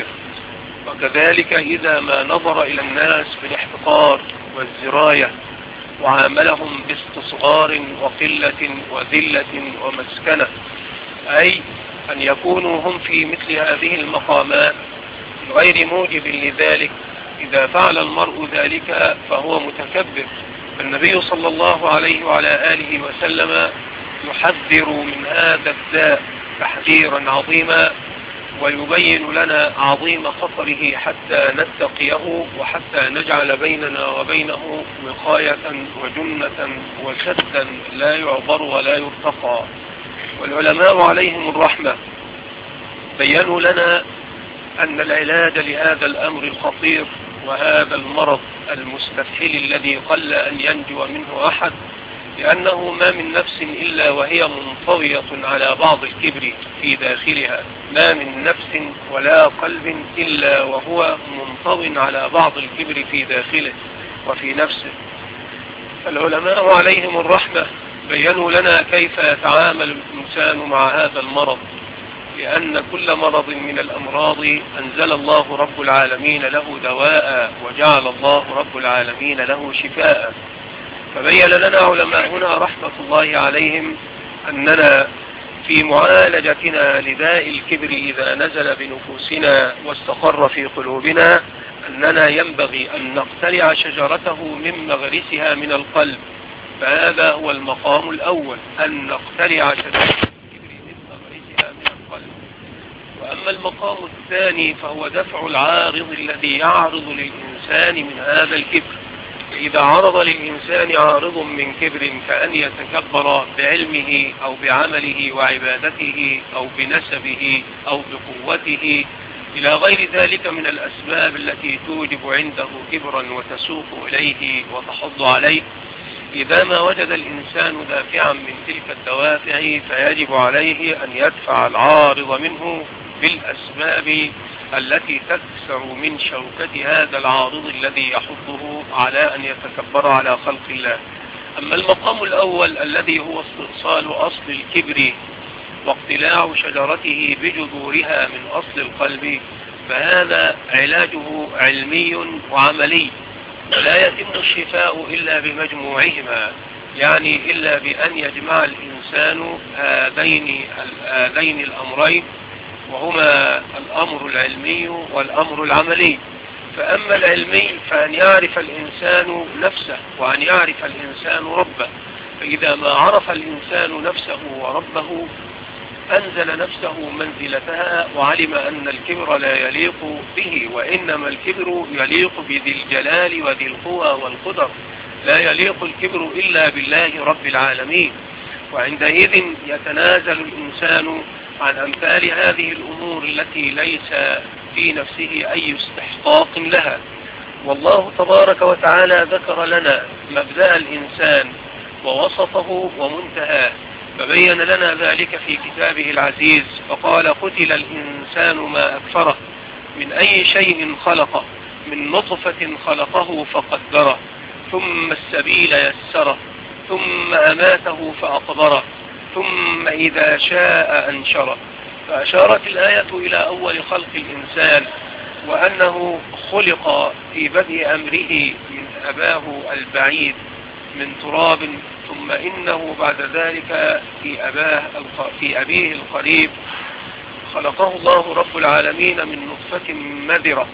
وكذلك إذا ما نظر إلى الناس بالاحتقار والزراية وعاملهم باستصغار وقلة وذلة ومسكنة، أي أن يكونوا هم في مثل هذه المقامات غير موجب لذلك، إذا فعل المرء ذلك فهو متكبر. فالنبي صلى الله عليه وعلى آله وسلم يحذر من هذا الداء تحذيرا عظيما، ويبين لنا عظيم خطره حتى نتقيه وحتى نجعل بيننا وبينه وقاية وجنة وسدا لا يعبر ولا يرتقى. والعلماء عليهم الرحمة بينوا لنا أن العلاج لهذا الأمر الخطير وهذا المرض المستفحل الذي قل أن ينجو منه أحد، لأنه ما من نفس إلا وهي منطوية على بعض الكبر في داخلها، ما من نفس ولا قلب إلا وهو منطو على بعض الكبر في داخله وفي نفسه. فالعلماء عليهم الرحمة بينوا لنا كيف يتعامل الإنسان مع هذا المرض، لأن كل مرض من الأمراض أنزل الله رب العالمين له دواء وجعل الله رب العالمين له شفاء. فبين لنا علماؤنا رحمة الله عليهم أننا في معالجتنا لداء الكبر إذا نزل بنفوسنا واستقر في قلوبنا أننا ينبغي أن نقتلع شجرته من مغرسها من القلب. فهذا هو المقام الأول، أن نقتلع شجرة الكبر من مغرسها من القلب. وأما المقام الثاني فهو دفع العارض الذي يعرض للإنسان من هذا الكبر. إذا عرض للإنسان عارض من كبر كأن يتكبر بعلمه أو بعمله وعبادته أو بنسبه أو بقوته إلى غير ذلك من الأسباب التي توجب عنده كبرا وتسوق إليه وتحض عليه، إذا ما وجد الإنسان دافعا من تلك الدوافع فيجب عليه أن يدفع العارض منه بالأسباب التي تكسر من شوكة هذا العارض الذي يحضه على أن يتكبر على خلق الله. أما المقام الأول الذي هو استئصال أصل الكبر واقتلاع شجرته بجذورها من أصل القلب، فهذا علاجه علمي وعملي، ولا يتم الشفاء إلا بمجموعهما، يعني إلا بأن يجمع الإنسان هذين هذين الأمرين، وهما الأمر العلمي والأمر العملي. فأما العلمي فأن يعرف الإنسان نفسه وأن يعرف الإنسان ربه. فإذا ما عرف الإنسان نفسه وربه أنزل نفسه منزلتها وعلم أن الكبر لا يليق به، وإنما الكبر يليق بذي الجلال وذي القوى والقدر، لا يليق الكبر إلا بالله رب العالمين. وعندئذ يتنازل الإنسان عن أمثال هذه الأمور التي ليس في نفسه أي استحقاق لها. والله تبارك وتعالى ذكر لنا مبدأ الإنسان ووسطه ومنتهاه، فبين لنا ذلك في كتابه العزيز فقال قتل الإنسان ما أكفره من أي شيء خلقه من نطفة خلقه فقدره ثم السبيل يسره ثم أماته فأقبره ثم إذا شاء أنشره. فأشارت الآية إلى أول خلق الإنسان وأنه خلق في بدء أمره من أباه البعيد من تراب، ثم إنه بعد ذلك في, أباه في أبيه القريب خلقه الله رب العالمين من نطفة مذرة.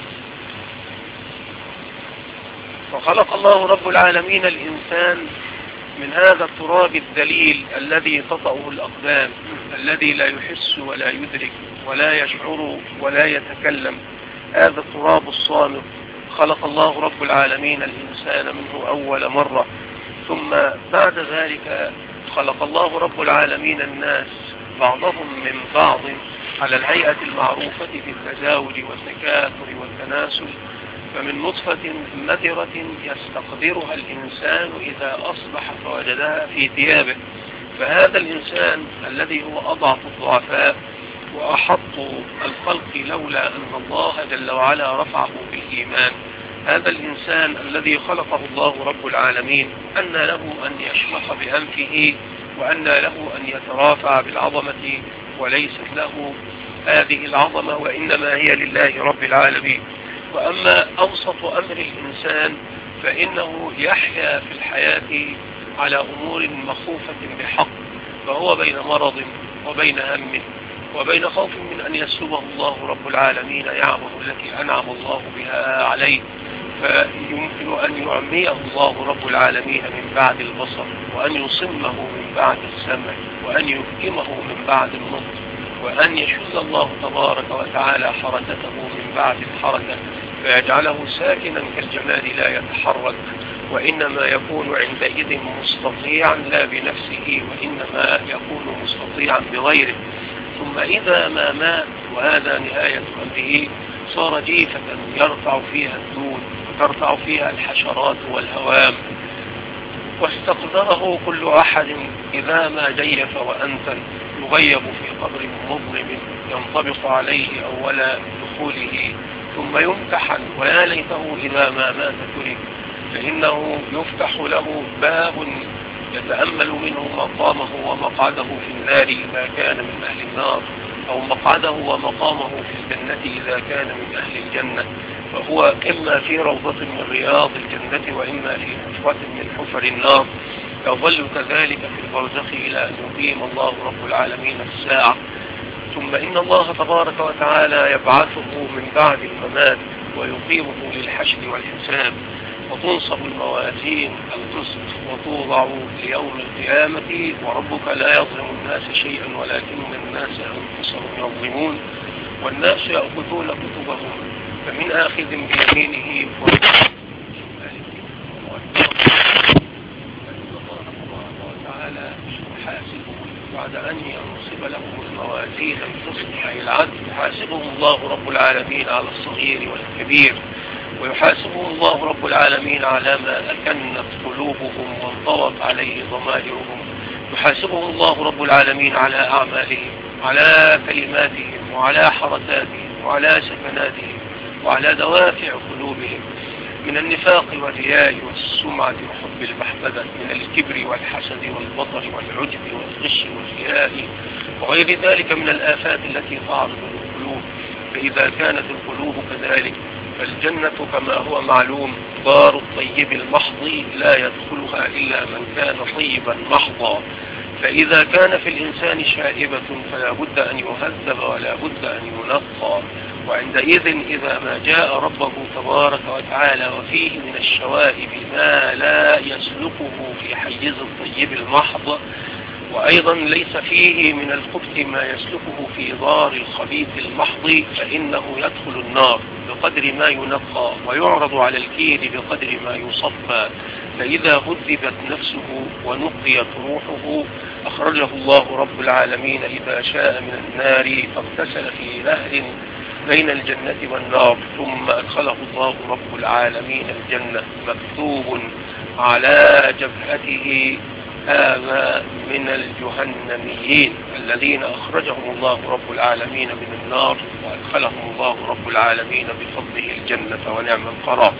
وخلق الله رب العالمين الإنسان من هذا التراب الذليل الذي تطأه الأقدام، الذي لا يحس ولا يدرك ولا يشعر ولا يتكلم، هذا التراب الصامت. خلق الله رب العالمين الإنسان منه أول مرة، ثم بعد ذلك خلق الله رب العالمين الناس بعضهم من بعض على الهيئة المعروفة في التزاوج والتكاثر والتناسل، فمن نطفة مذرة يستقدرها الإنسان إذا أصبح فوجدها في ثيابه. فهذا الإنسان الذي هو أضعف الضعفاء وأحط الخلق لولا أن الله جل وعلا رفعه بالإيمان، هذا الإنسان الذي خلقه الله رب العالمين أن له أن يشمخ بأنفه وأن له أن يترافع بالعظمة، وليست له هذه العظمة وإنما هي لله رب العالمين. وأما أوسط أمر الإنسان فإنه يحيا في الحياة على أمور مخوفة بحق، فهو بين مرض وبين هم وبين خوف من أن يسلبه الله رب العالمين نعمه التي أنعم الله بها عليه، فيمكن أن يعميه الله رب العالمين من بعد البصر، وأن يصمه من بعد السمع، وأن يفهمه من بعد النطق، وأن يشل الله تبارك وتعالى حركته من بعد الحركة، فيجعله ساكنا كالجمال لا يتحرك، وإنما يكون عندئذ مستطيعا لا بنفسه، وإنما يكون مستطيعا بغيره. ثم إذا ما مات وهذا نهاية أمره صار جيفة يرفع فيها الدود وترفع فيها الحشرات والهوام، واستقدره كل أحد إذا ما جيف وأنتن يغيب في قبر مظلم ينطبق عليه أول دخوله ثم يمتحن، ويا ليته إذا ما مات ترك، فإنه يفتح له باب يتأمل منه مقامه ومقعده في النار إذا كان من أهل النار، أو مقعده ومقامه في الجنة إذا كان من أهل الجنة، فهو إما في روضة من رياض الجنة وإما في حفرة من حفر النار، يظل كذلك في البرزخ إلى أن يقيم الله رب العالمين الساعة. ثم إن الله تبارك وتعالى يبعثه من بعد الممات ويقيمه للحشر والحساب، وتنصب الموازين القسط وتوضع ليوم القيامة، وربك لا يظلم الناس شيئا ولكن الناس أنفسهم يظلمون، والناس يأخذون كتبهم فمن آخذ بيمينه وتعالى يحاسبه بعد أن ينصب لهم الموازين القسط أي العدل، يحاسبهم الله رب العالمين على الصغير والكبير، ويحاسبهم الله رب العالمين على ما أكنت قلوبهم وانطوت عليه ضمائرهم، يحاسبهم الله رب العالمين على أعمالهم، على كلماتهم، وعلى حركاتهم، وعلى سكناتهم، وعلى دوافع قلوبهم من النفاق والرياء والسمعة وحب المحببة، من الكبر والحسد والبطر والعجب والغش والرياء وغير ذلك من الآفات التي تعرض للقلوب. فإذا كانت القلوب كذلك فالجنة كما هو معلوم دار الطيب المحض لا يدخلها إلا من كان طيبا محضا، فإذا كان في الإنسان شائبة فلا بد أن يهذب ولا بد أن ينقى، وعندئذ إذا ما جاء ربه تبارك وتعالى وفيه من الشوائب ما لا يسلكه في حيز الطيب المحض، وأيضا ليس فيه من الخبث ما يسلكه في دار الخبيث المحض، فإنه يدخل النار بقدر ما ينقى ويعرض على الكير بقدر ما يصفى. فإذا هذبت نفسه ونقيت روحه أخرجه الله رب العالمين إذا شاء من النار فاغتسل في نهر بين الجنة والنار، ثم أدخله الله رب العالمين الجنة مكتوب على جبهته هذا من الجهنميين الذين أخرجهم الله رب العالمين من النار وأدخلهم الله رب العالمين بفضله الجنة ونعم القرار.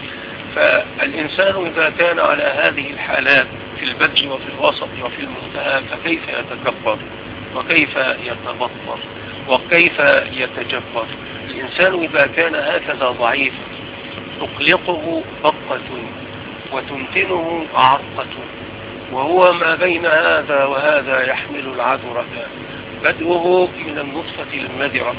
فالإنسان إذا كان على هذه الحالات في البدء وفي الوسط وفي المنتهى فكيف يتكبر وكيف يتبطر وكيف يتجبر؟ الإنسان إذا كان هكذا ضعيف تقلقه بقة وتمتنه عرقة، وهو ما بين هذا وهذا يحمل العذرة، بدءه من النطفة المذرة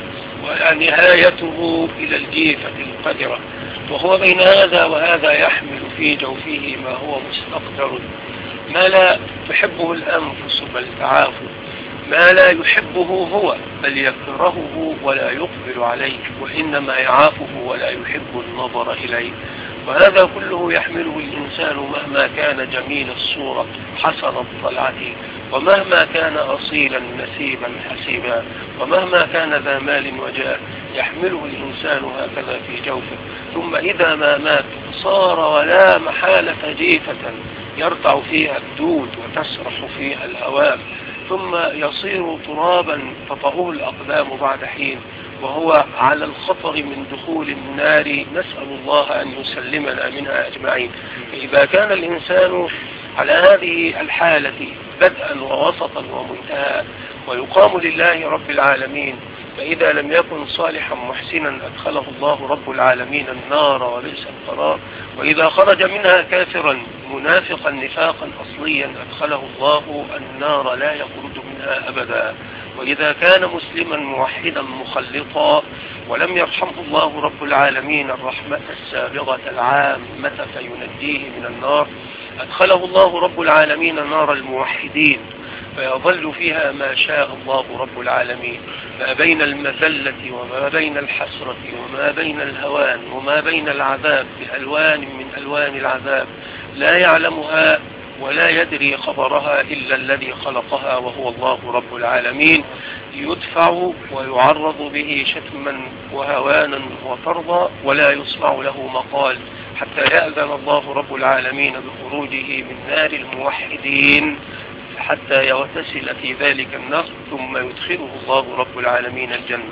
ونهايته إلى الجيفة القدرة، وهو بين هذا وهذا يحمل في جوفه ما هو مستقدر، ما لا تحبه الأنفس بل تعافه، ما لا يحبه هو بل يكرهه ولا يقبل عليه، وإنما يعافه ولا يحب النظر إليه. وهذا كله يحمله الإنسان مهما كان جميل الصورة حسن الطلعة، ومهما كان أصيلا نسيبا حسيبا، ومهما كان ذا مال وجاه، يحمله الإنسان هكذا في جوفه. ثم إذا ما مات صار ولا محالة جيفة يرتع فيها الدود وتسرح فيها الهواء، ثم يصير ترابا تطأه الأقدام بعد حين، وهو على الخطر من دخول النار، نسأل الله أن يسلمنا منها أجمعين. فإذا كان الإنسان على هذه الحالة بدءا ووسطا ومنتهى ويقام لله رب العالمين، فإذا لم يكن صالحا محسنا أدخله الله رب العالمين النار وليس القرار، وإذا خرج منها كافرا منافقا نفاقا أصليا أدخله الله النار لا يخرج منها أبدا. وإذا كان مسلما موحدا مخلطا ولم يرحمه الله رب العالمين الرحمة السابغة العامة فينجيه من النار، أدخله الله رب العالمين نار الموحدين فيظل فيها ما شاء الله رب العالمين، ما بين المذلة وما بين الحسرة وما بين الهوان وما بين العذاب بألوان من ألوان العذاب لا يعلمها ولا يدري خبرها إلا الذي خلقها وهو الله رب العالمين، يدفع ويعرض به شتما وهوانا وطردا ولا يسمع له مقال حتى يأذن الله رب العالمين بخروجه من نار الموحدين حتى يغتسل في ذلك النار، ثم يدخله الله رب العالمين الجنة.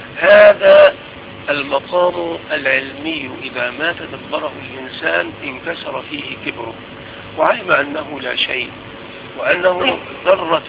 هذا المقام العلمي إذا ما تدبره الإنسان انكسر فيه كبره وعلم أنه لا شيء، وأنه ذرة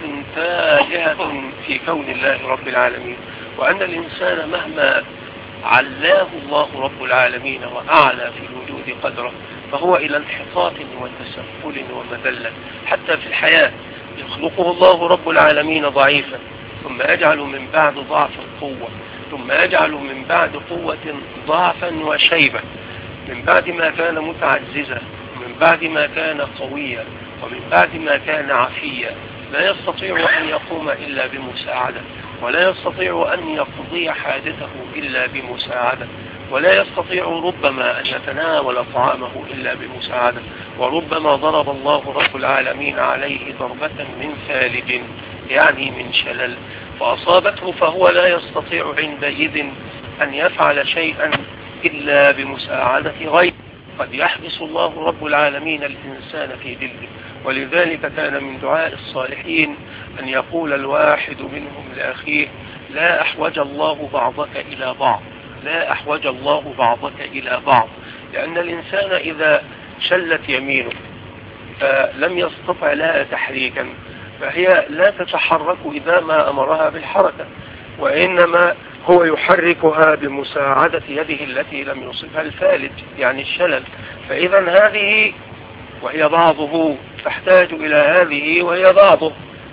تافهة في كون الله رب العالمين، وأن الإنسان مهما علاه الله رب العالمين وأعلى في الوجود قدره فهو إلى انحطاط وتسفل ومذلة. حتى في الحياة يخلقه الله رب العالمين ضعيفا ثم يجعل من بعد ضعف قوة، ثم يجعل من بعد قوة ضعفا وشيبة، من بعد ما كان متعززا ومن بعد ما كان قويا ومن بعد ما كان عفيا لا يستطيع أن يقوم إلا بمساعدة، ولا يستطيع أن يقضي حاجته إلا بمساعدة، ولا يستطيع ربما أن يتناول طعامه إلا بمساعدة، وربما ضرب الله رب العالمين عليه ضربة من ثالج يعني من شلل فأصابته، فهو لا يستطيع عندئذ أن يفعل شيئا إلا بمساعدة غيره. قد يحبس الله رب العالمين الإنسان في ذله، ولذلك كان من دعاء الصالحين أن يقول الواحد منهم لأخيه: لا أحوج الله بعضك إلى بعض، لا أحوج الله بعضك إلى بعض. لأن الإنسان إذا شلت يمينه فلم يستطع لها تحريكا فهي لا تتحرك إذا ما أمرها بالحركة، وإنما هو يحركها بمساعدة يده التي لم يصبها الفالج يعني الشلل. فإذا هذه وهي بعضه تحتاج إلى هذه وهي بعضه.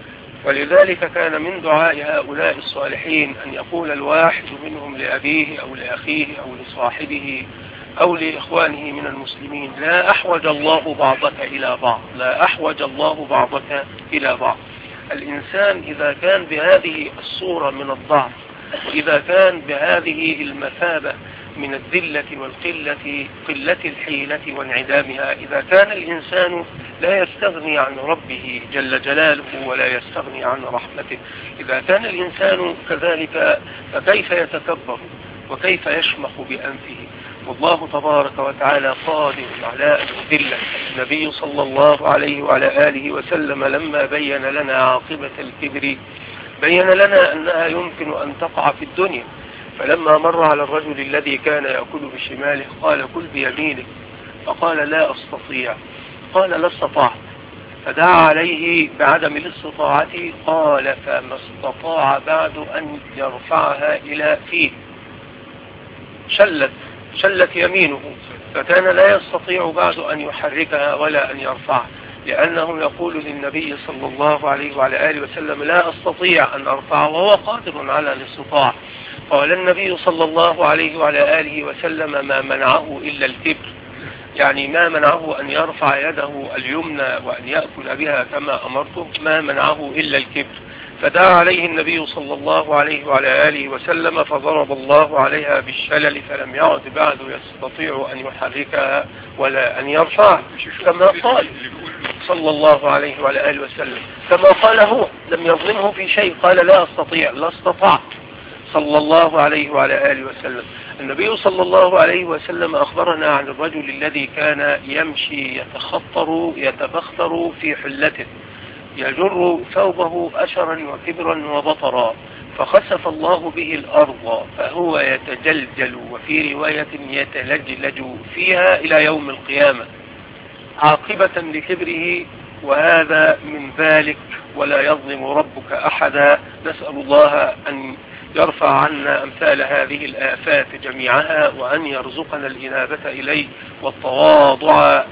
ولذلك كان من دعاء هؤلاء الصالحين أن يقول الواحد منهم لأبيه أو لأخيه أو لصاحبه أو لإخوانه من المسلمين: لا أحوج الله بعضك إلى بعض، لا أحوج الله بعضك إلى بعض. الإنسان إذا كان بهذه الصورة من الضعف، وإذا كان بهذه المثابة من الذلة والقلة، قلة الحيلة وانعدامها، إذا كان الإنسان لا يستغني عن ربه جل جلاله ولا يستغني عن رحمته، إذا كان الإنسان كذلك فكيف يتكبر وكيف يشمخ بأنفه؟ والله تبارك وتعالى قادر على أن يذله. النبي صلى الله عليه وعلى آله وسلم لما بين لنا عاقبة الكبر بين لنا أنها يمكن أن تقع في الدنيا، فلما مر على الرجل الذي كان يأكل بشماله قال: كل بيمينك، فقال: لا أستطيع. قال: لا استطعت. فدعا عليه بعدم الاستطاعة، قال: فما استطاع بعد أن يرفعها إلى فيه، شلت شلت يمينه، فكان لا يستطيع بعد أن يحركها ولا أن يرفعها، لأنه يقول للنبي صلى الله عليه وعلى آله وسلم: لا أستطيع أن أرفع، وهو قادر على الاستطاعة. قال النبي صلى الله عليه وعلى آله وسلم: ما منعه إلا الكبر، يعني ما منعه أن يرفع يده اليمنى وأن يأكل بها كما أمرته، ما منعه إلا الكبر. فدعا عليه النبي صلى الله عليه وعلى آله وسلم فضرب الله عليها بالشلل فلم يعد بعد يستطيع أن يحركها ولا أن يرفعها كما قال صلى الله عليه وعلى آله وسلم، كما قال هو لم يظلمه في شيء، قال لا أستطيع لا استطعت صلى الله عليه وعلى آله وسلم. النبي صلى الله عليه وسلم أخبرنا عن الرجل الذي كان يمشي يتخطر يتبختر في حلته يجر ثوبه أشرا وكبرا وبطرا، فخسف الله به الأرض فهو يتجلجل وفي رواية يتلجلج فيها إلى يوم القيامة عاقبة لكبره، وهذا من ذلك ولا يظلم ربك أحدا. نسأل الله أن يرفع عنا أمثال هذه الآفات جميعها، وأن يرزقنا الإنابة إليه والتواضع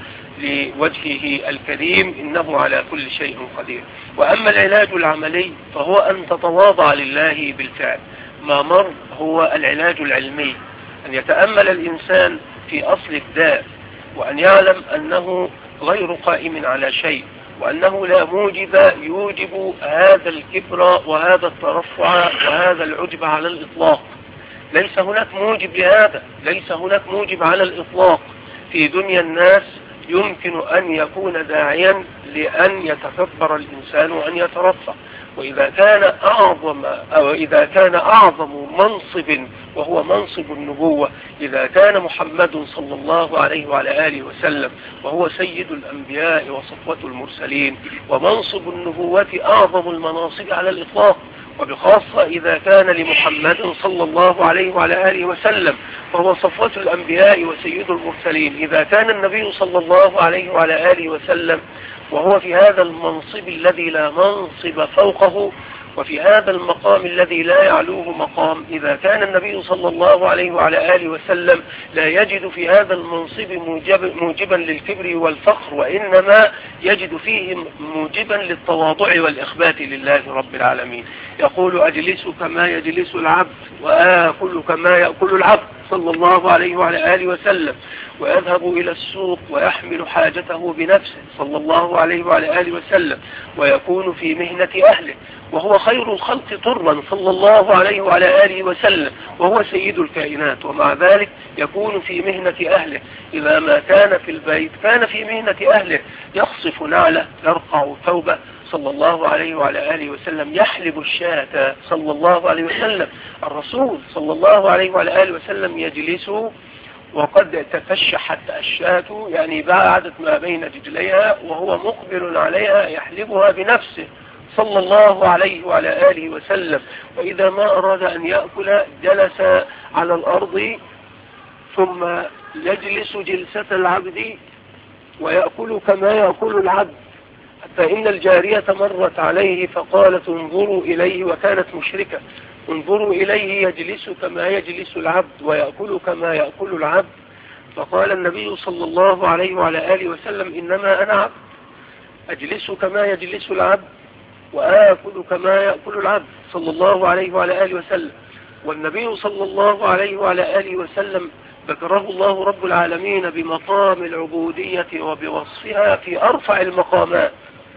لوجهه الكريم، إنه على كل شيء قدير. وأما العلاج العملي فهو أن تتواضع لله بالفعل. ما مر هو العلاج العلمي، أن يتأمل الإنسان في أصل الداء، وأن يعلم أنه غير قائم على شيء، وأنه لا موجب يوجب هذا الكبر وهذا الترفع وهذا العجب على الإطلاق. ليس هناك موجب لهذا، ليس هناك موجب على الإطلاق في دنيا الناس يمكن أن يكون داعيا لأن يتكبر الإنسان وأن يترفع. وإذا كان أعظم أو إذا كان أعظم منصب وهو منصب النبوة، إذا كان محمد صلى الله عليه وعلى آله وسلم وهو سيد الأنبياء وصفوة المرسلين، ومنصب النبوة أعظم المناصب على الإطلاق، وبخاصة إذا كان لمحمد صلى الله عليه وعلى آله وسلم وهو صفوة الأنبياء وسيد المرسلين، إذا كان النبي صلى الله عليه وعلى آله وسلم وهو في هذا المنصب الذي لا منصب فوقه، وفي هذا المقام الذي لا يعلوه مقام، إذا كان النبي صلى الله عليه وعلى آله وسلم لا يجد في هذا المنصب موجب موجبا للكبر والفخر، وإنما يجد فيه موجبا للتواضع والإخبات لله رب العالمين. يقول أجلس كما يجلس العبد وآكل كما يأكل العبد صلى الله عليه وعلى آله وسلم، ويذهب إلى السوق ويحمل حاجته بنفسه صلى الله عليه وعلى آله وسلم، ويكون في مهنة أهله، وهو خير الخلق طرا صلى الله عليه وعلى آله وسلم، وهو سيد الكائنات، ومع ذلك يكون في مهنة أهله. إذا ما كان في البيت كان في مهنة أهله، يخصف نعله، يرقع ثوبه صلى الله عليه وعلى آله وسلم، يحلب الشاة صلى الله عليه وسلم. الرسول صلى الله عليه وعلى آله وسلم يجلس وقد تفشحت الشاة، يعني بعدت ما بين رجليها، وهو مقبل عليها يحلبها بنفسه صلى الله عليه وعلى آله وسلم. وإذا ما أراد أن يأكل جلس على الأرض ثم يجلس جلسة العبد ويأكل كما يأكل العبد، حتى إن الجارية مرت عليه فقالت انظروا إليه، وكانت مشركة، انظروا إليه يجلس كما يجلس العبد ويأكل كما يأكل العبد. فقال النبي صلى الله عليه وعلى آله وسلم إنما أنا عبد، أجلس كما يجلس العبد وآكل كما يأكل العبد صلى الله عليه وعلى آله وسلم. والنبي صلى الله عليه وعلى آله وسلم ذكره الله رب العالمين بمقام العبودية وبوصفها في أرفع المقامات.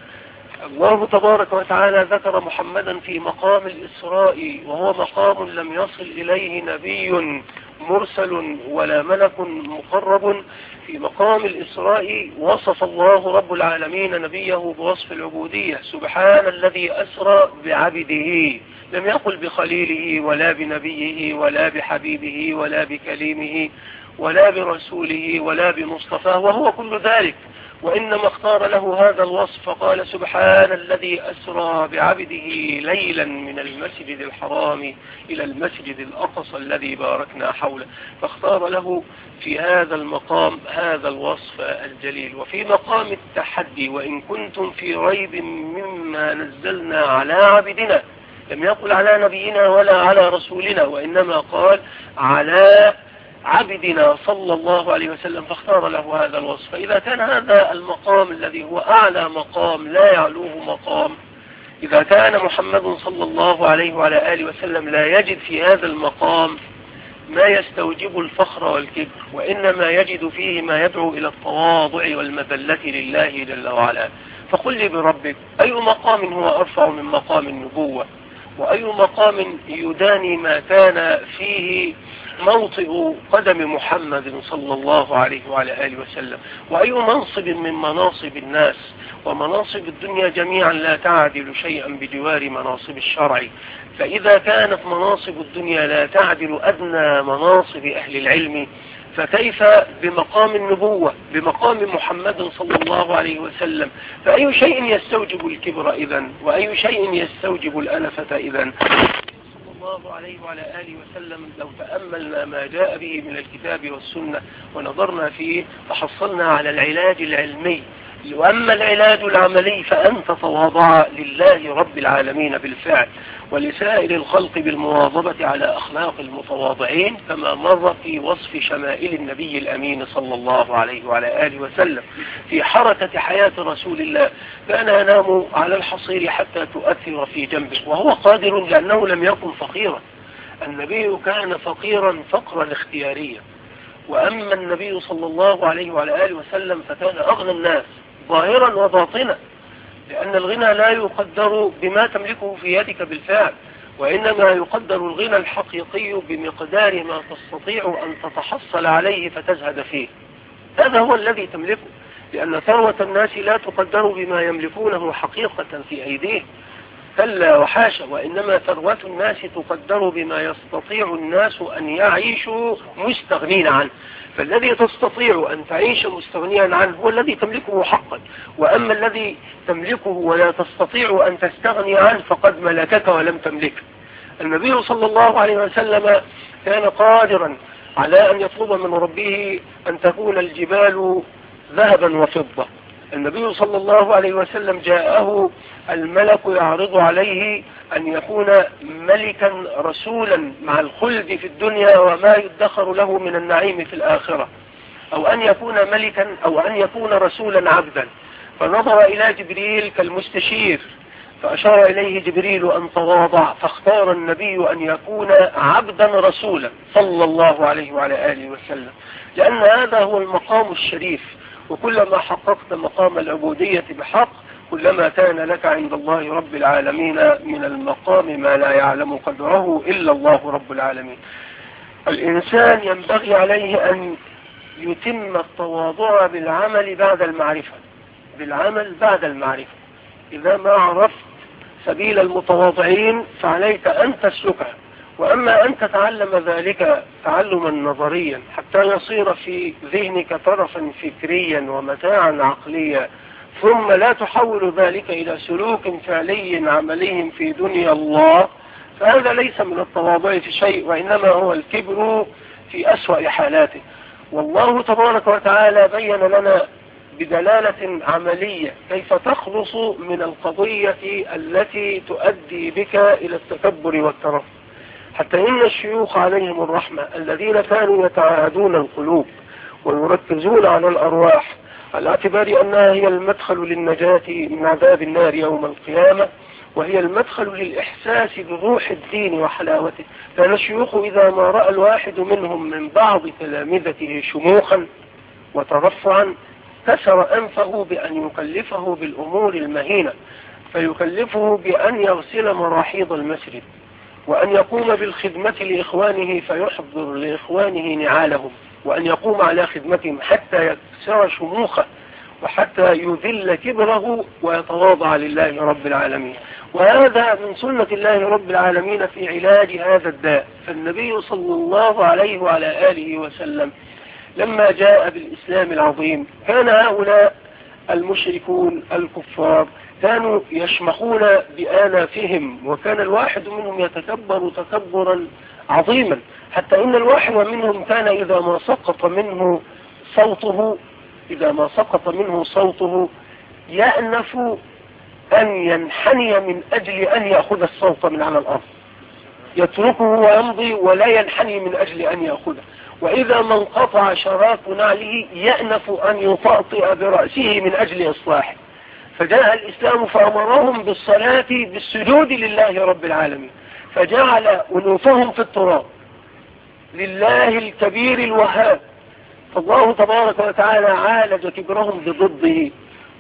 الله تبارك وتعالى ذكر محمدا في مقام الإسراء، وهو مقام لم يصل إليه نبي مرسل ولا ملك مقرب. في مقام الإسراء وصف الله رب العالمين نبيه بوصف العبودية، سبحان الذي أسرى بعبده، لم يقل بخليله ولا بنبيه ولا بحبيبه ولا بكليمه ولا برسوله ولا بمصطفاه، وهو كل ذلك، وإنما اختار له هذا الوصف فقال سبحان الذي أسرى بعبده ليلا من المسجد الحرام إلى المسجد الأقصى الذي باركنا حوله، فاختار له في هذا المقام هذا الوصف الجليل. وفي مقام التحدي وإن كنتم في ريب مما نزلنا على عبدنا، لم يقل على نبينا ولا على رسولنا، وإنما قال على عبدنا صلى الله عليه وسلم، فاختار له هذا الوصف. فإذا كان هذا المقام الذي هو أعلى مقام لا يعلوه مقام، إذا كان محمد صلى الله عليه وعلى آله وسلم لا يجد في هذا المقام ما يستوجب الفخر والكبر، وإنما يجد فيه ما يدعو إلى التواضع والمذلة لله جل وعلا، فقل لي بربك أي مقام هو أرفع من مقام النبوة، وأي مقام يداني ما كان فيه موطئ قدم محمد صلى الله عليه وعلى آله وسلم، وأي منصب من مناصب الناس، ومناصب الدنيا جميعا لا تعدل شيئا بجوار مناصب الشرع. فإذا كانت مناصب الدنيا لا تعدل أدنى مناصب أهل العلم، فكيف بمقام النبوة، بمقام محمد صلى الله عليه وسلم؟ فأي شيء يستوجب الكبر إذن، وأي شيء يستوجب الأنفة إذن؟ صلى الله عليه وعلى آله وسلم لو تأملنا ما جاء به من الكتاب والسنة ونظرنا فيه فحصلنا على العلاج العلمي. وأما العلاج العملي فأن تتواضع لله رب العالمين بالفعل، ولسائر الخلق بالمواظبة على أخلاق المتواضعين، كما مر في وصف شمائل النبي الأمين صلى الله عليه وعلى آله وسلم في حركة حياة رسول الله. كان ينام على الحصير حتى تؤثر في جنبه وهو قادر، لأنه لم يكن فقيرا. النبي كان فقيرا فقرا اختياريا، وأما النبي صلى الله عليه وعلى آله وسلم فكان أغنى الناس ظاهرا وباطنا، لأن الغنى لا يقدر بما تملكه في يدك بالفعل، وإنما يقدر الغنى الحقيقي بمقدار ما تستطيع أن تتحصل عليه فتزهد فيه. هذا هو الذي تملكه، لأن ثروة الناس لا تقدر بما يملكونه حقيقة في أيديه، كلا وحاشا، وإنما ثروة الناس تقدر بما يستطيع الناس أن يعيشوا مستغنين عنه. فالذي تستطيع أن تعيش مستغنيا عنه هو الذي تملكه حقا، وأما الذي تملكه ولا تستطيع أن تستغني عنه فقد ملكك ولم تملكه. النبي صلى الله عليه وسلم كان قادرا على أن يطلب من ربه أن تكون الجبال ذهبا وفضة. النبي صلى الله عليه وسلم جاءه الملك يعرض عليه أن يكون ملكا رسولا مع الخلد في الدنيا وما يدخر له من النعيم في الآخرة، أو أن يكون ملكا أو أن يكون رسولا عبدا. فنظر إلى جبريل كالمستشير فأشار إليه جبريل أن تواضع، فاختار النبي أن يكون عبدا رسولا صلى الله عليه وعلى آله وسلم، لأن هذا هو المقام الشريف. وكلما حققت مقام العبودية بحق كلما كان لك عند الله رب العالمين من المقام ما لا يعلم قدره إلا الله رب العالمين. الإنسان ينبغي عليه أن يتم التواضع بالعمل بعد المعرفة، بالعمل بعد المعرفة. إذا ما عرفت سبيل المتواضعين فعليك أن تسلكه، وأما أن تتعلم ذلك تعلما نظريا حتى يصير في ذهنك طرفا فكريا ومتاعا عقليا، ثم لا تحول ذلك إلى سلوك فعلي عملي في دنيا الله، فهذا ليس من التواضع في شيء، وإنما هو الكبر في أسوأ حالاته. والله تبارك وتعالى بين لنا بدلالة عملية كيف تخلص من القضية التي تؤدي بك إلى التكبر والترف. حتى إن الشيوخ عليهم الرحمة الذين كانوا يتعاهدون القلوب ويركزون على الأرواح على اعتبار أنها هي المدخل للنجاة من عذاب النار يوم القيامة، وهي المدخل للإحساس بروح الدين وحلاوته، كان الشيوخ إذا ما رأى الواحد منهم من بعض تلامذته شموخا وترفعا كسر أنفه بأن يكلفه بالأمور المهينة، فيكلفه بأن يغسل مراحيض المسجد، وأن يقوم بالخدمة لإخوانه فيحضر لإخوانه نعالهم، وأن يقوم على خدمتهم حتى يكسر شموخه وحتى يذل كبره ويتواضع لله رب العالمين. وهذا من سنة الله رب العالمين في علاج هذا الداء. فالنبي صلى الله عليه وعلى آله وسلم لما جاء بالإسلام العظيم كان هؤلاء المشركون الكفار كانوا يشمخون بآلافهم، وكان الواحد منهم يتكبر تكبرا عظيما، حتى إن الواحد منهم كان إذا ما سقط منه صوته إذا ما سقط منه صوته يأنف أن ينحني من أجل أن يأخذ الصوت من على الأرض، يتركه ويمضي ولا ينحني من أجل أن يأخذه. وإذا ما انقطع شراك نعله يأنف أن يطأطئ برأسه من أجل إصلاحه. فجاء الإسلام فأمرهم بالصلاة بالسجود لله رب العالمين، فجعل أنوفهم في التراب لله الكبير الوهاب. فالله تبارك وتعالى عالج كبرهم بضده،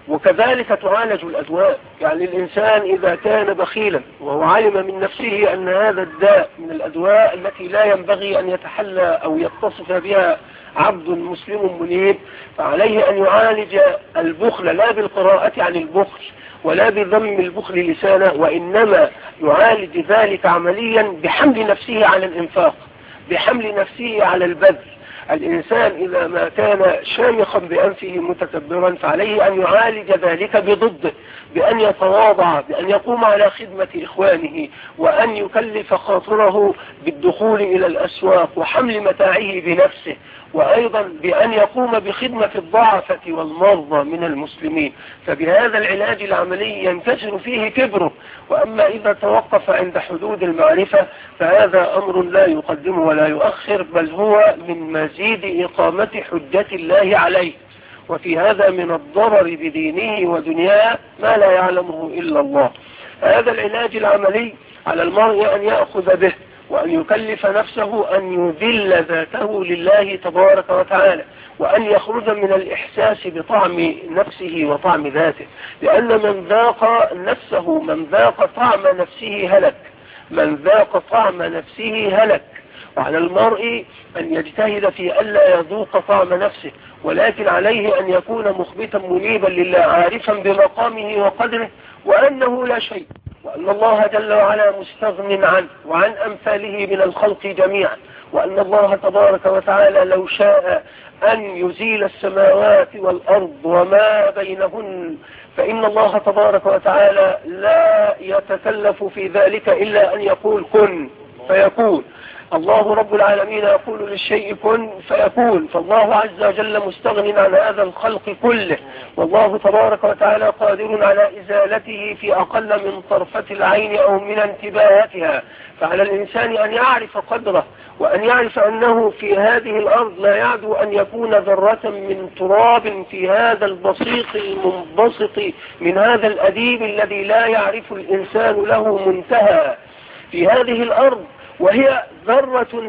وكذلك تعالج الأدواء. يعني الإنسان إذا كان بخيلا وهو علم من نفسه أن هذا الداء من الأدواء التي لا ينبغي أن يتحلى أو يتصف بها عبد مسلم منيب، فعليه أن يعالج البخل لا بالقراءة عن البخل ولا بذم البخل لسانه، وإنما يعالج ذلك عمليا بحمل نفسه على الإنفاق، بحمل نفسه على البذل. الإنسان إذا ما كان شامخا بأنفه متكبرا فعليه أن يعالج ذلك بضده، بأن يتواضع، بأن يقوم على خدمة إخوانه، وأن يكلف خاطره بالدخول إلى الأسواق وحمل متاعه بنفسه، وأيضا بأن يقوم بخدمة الضعفة والمرضى من المسلمين. فبهذا العلاج العملي ينكسر فيه كبره. وأما إذا توقف عند حدود المعرفة فهذا أمر لا يقدم ولا يؤخر، بل هو من مزيد إقامة حجة الله عليه، وفي هذا من الضرر بدينه ودنياه ما لا يعلمه إلا الله. هذا العلاج العملي على المرء أن يأخذ به، وأن يكلف نفسه أن يذل ذاته لله تبارك وتعالى، وأن يخرج من الإحساس بطعم نفسه وطعم ذاته، لأن من ذاق نفسه، من ذاق طعم نفسه هلك، من ذاق طعم نفسه هلك. وعلى المرء أن يجتهد في ألا يذوق طعم نفسه، ولكن عليه أن يكون مخبتا منيبا لله، عارفا بمقامه وقدره وأنه لا شيء، وأن الله جل وعلا مستغن عنه وعن أمثاله من الخلق جميعا، وأن الله تبارك وتعالى لو شاء أن يزيل السماوات والأرض وما بينهن فإن الله تبارك وتعالى لا يتكلف في ذلك إلا أن يقول كن فيكون. الله رب العالمين يقول للشيء كن فيكون، فالله عز وجل مستغن عن هذا الخلق كله، والله تبارك وتعالى قادر على إزالته في أقل من طرفة العين أو من انتباهاتها. فعلى الإنسان أن يعرف قدره، وأن يعرف أنه في هذه الأرض لا يعدو أن يكون ذرة من تراب في هذا البسيط المنبسط من هذا الأديب الذي لا يعرف الإنسان له منتهى في هذه الأرض، وهي ذرة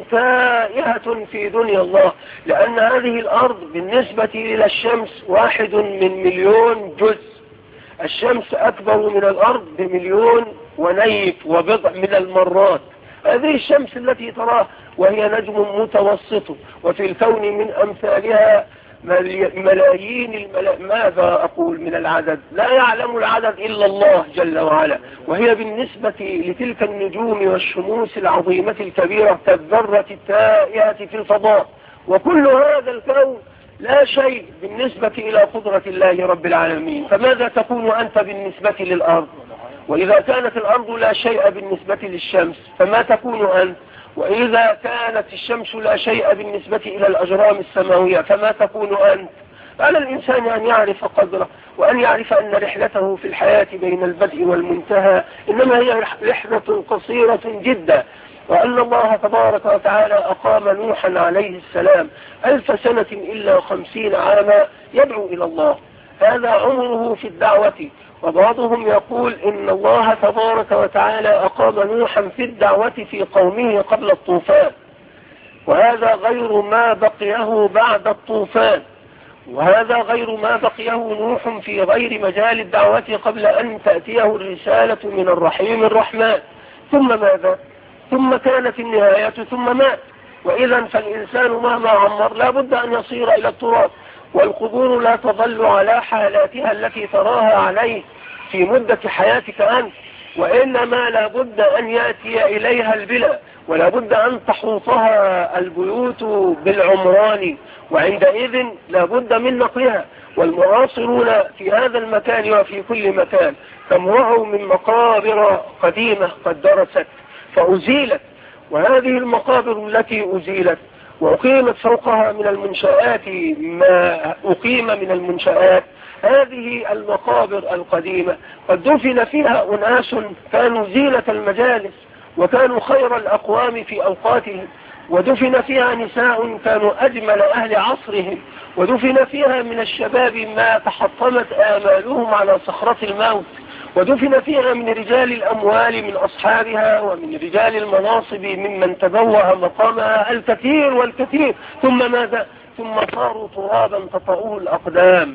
تائهة في دنيا الله، لأن هذه الأرض بالنسبة إلى الشمس واحد من مليون جزء. الشمس أكبر من الأرض بمليون ونيف وبضع من المرات. هذه الشمس التي تراه وهي نجم متوسط، وفي الكون من أمثالها ملايين الملا... ماذا أقول من العدد؟ لا يعلم العدد إلا الله جل وعلا، وهي بالنسبة لتلك النجوم والشموس العظيمة الكبيرة كالذرة التائهة في الفضاء. وكل هذا الكون لا شيء بالنسبة إلى قدرة الله رب العالمين. فماذا تكون أنت بالنسبة للأرض؟ وإذا كانت الأرض لا شيء بالنسبة للشمس فما تكون أنت؟ وإذا كانت الشمس لا شيء بالنسبة إلى الأجرام السماوية فما تكون أنت؟ على الإنسان أن يعرف قدره، وأن يعرف أن رحلته في الحياة بين البدء والمنتهى إنما هي رحلة قصيرة جدا، وأن الله تبارك وتعالى أقام نوحا عليه السلام ألف سنة إلا خمسين عاما يدعو إلى الله، هذا عمره في الدعوة. وبعضهم يقول إن الله تبارك وتعالى أقام نوحا في الدعوة في قومه قبل الطوفان، وهذا غير ما بقيه بعد الطوفان، وهذا غير ما بقيه نوح في غير مجال الدعوة قبل أن تأتيه الرسالة من الرحيم الرحمن. ثم ماذا؟ ثم كانت النهاية ثم مات. وإذا فالإنسان مهما عمر لا بد أن يصير إلى التراب، والقبور لا تظل على حالاتها التي تراها عليه في مدة حياتك أنت، وإنما لا بد أن يأتي إليها البلاء، ولا بد أن تحوطها البيوت بالعمران، وعندئذ لا بد من نقلها. والمعاصرون في هذا المكان وفي كل مكان كم رأوا من مقابر قديمة قد درست فأزيلت، وهذه المقابر التي أزيلت وأقيمت فوقها من المنشآت ما أقيم من المنشآت، هذه المقابر القديمة قد دفن فيها أناس كانوا زينة المجالس وكانوا خير الأقوام في أوقاتهم، ودفن فيها نساء كانوا أجمل أهل عصرهم، ودفن فيها من الشباب ما تحطمت آمالهم على صخرة الموت، ودفن فيها من رجال الأموال من أصحابها ومن رجال المناصب ممن تبوأ مقامها الكثير والكثير. ثم ماذا؟ ثم صاروا ترابا تطأوه الأقدام،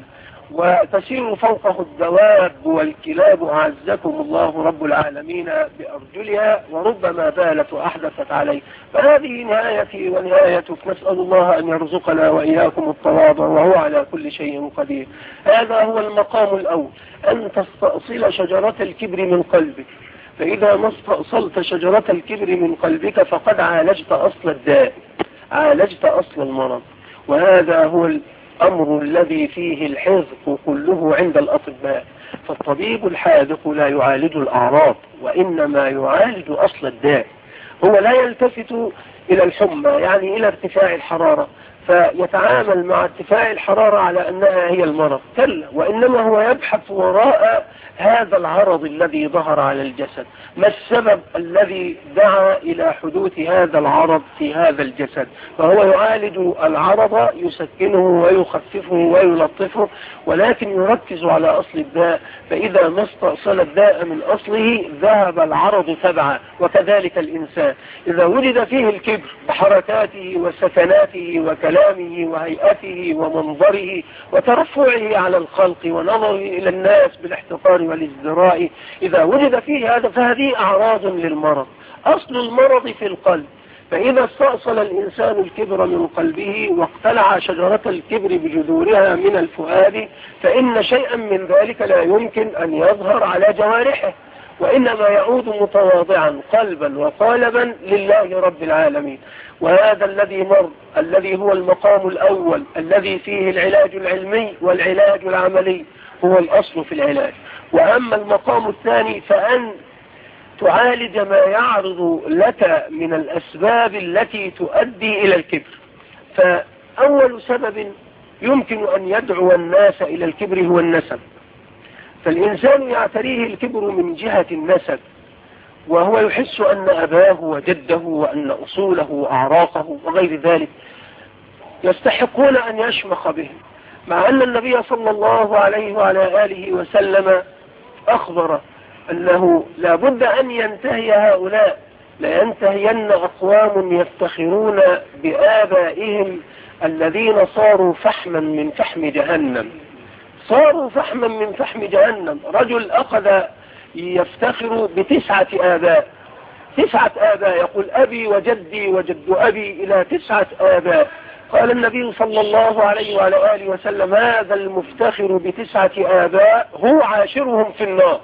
وتسير فوقه الدواب والكلاب أعزكم الله رب العالمين بأرجلها، وربما بالت وأحدثت عليه. فهذه نهايتي ونهايتك، نسأل الله أن يرزقنا وإياكم التواضع وهو على كل شيء قدير. هذا هو المقام الأول، أن تستأصل شجرة الكبر من قلبك. فإذا ما استأصلت شجرة الكبر من قلبك فقد عالجت أصل الداء، عالجت أصل المرض. وهذا هو الأمر الذي فيه الحذق كله عند الأطباء. فالطبيب الحاذق لا يعالج الأعراض، وإنما يعالج أصل الداء. هو لا يلتفت إلى الحمى، يعني إلى ارتفاع الحرارة، فيتعامل مع ارتفاع الحرارة على أنها هي المرض، كلا، وإنما هو يبحث وراء هذا العرض الذي ظهر على الجسد. ما السبب الذي دعا إلى حدوث هذا العرض في هذا الجسد؟ فهو يعالج العرض، يسكنه ويخففه ويلطفه، ولكن يركز على أصل الداء. فإذا ما استأصل الداء من أصله ذهب العرض تبعا. وكذلك الإنسان إذا وجد فيه الكبر بحركاته وسكناته وكلامه وهيئته ومنظره وترفعه على الخلق ونظره إلى الناس بالاحتقار والازدراء، إذا وجد فيه هذا فهذه أعراض للمرض. أصل المرض في القلب. فإذا استأصل الإنسان الكبر من قلبه واقتلع شجرة الكبر بجذورها من الفؤاد، فإن شيئا من ذلك لا يمكن أن يظهر على جوارحه، وإنما يعود متواضعا قلبا وقالبا لله رب العالمين. وهذا الذي مر، الذي هو المقام الأول الذي فيه العلاج العلمي والعلاج العملي، هو الأصل في العلاج. وأما المقام الثاني فأن تعالج ما يعرض لك من الأسباب التي تؤدي إلى الكبر. فأول سبب يمكن أن يدعو الناس إلى الكبر هو النسب. فالإنسان يعتريه الكبر من جهة النسب، وهو يحس أن أباه وجده وأن أصوله وأعراقه وغير ذلك يستحقون أن يشمخ بهم، مع أن النبي صلى الله عليه وعلى آله وسلم أخبر أنه لا بد أن ينتهي هؤلاء، لينتهين أقوام يفتخرون بآبائهم الذين صاروا فحما من فحم جهنم. صاروا فحما من فحم جهنم. رجل أخذ يفتخر بتسعة آباء، تسعة آباء، يقول أبي وجدي وجد أبي إلى تسعة آباء. قال النبي صلى الله عليه وعلى آله وسلم هذا المفتخر بتسعة آباء هو عاشرهم في النار.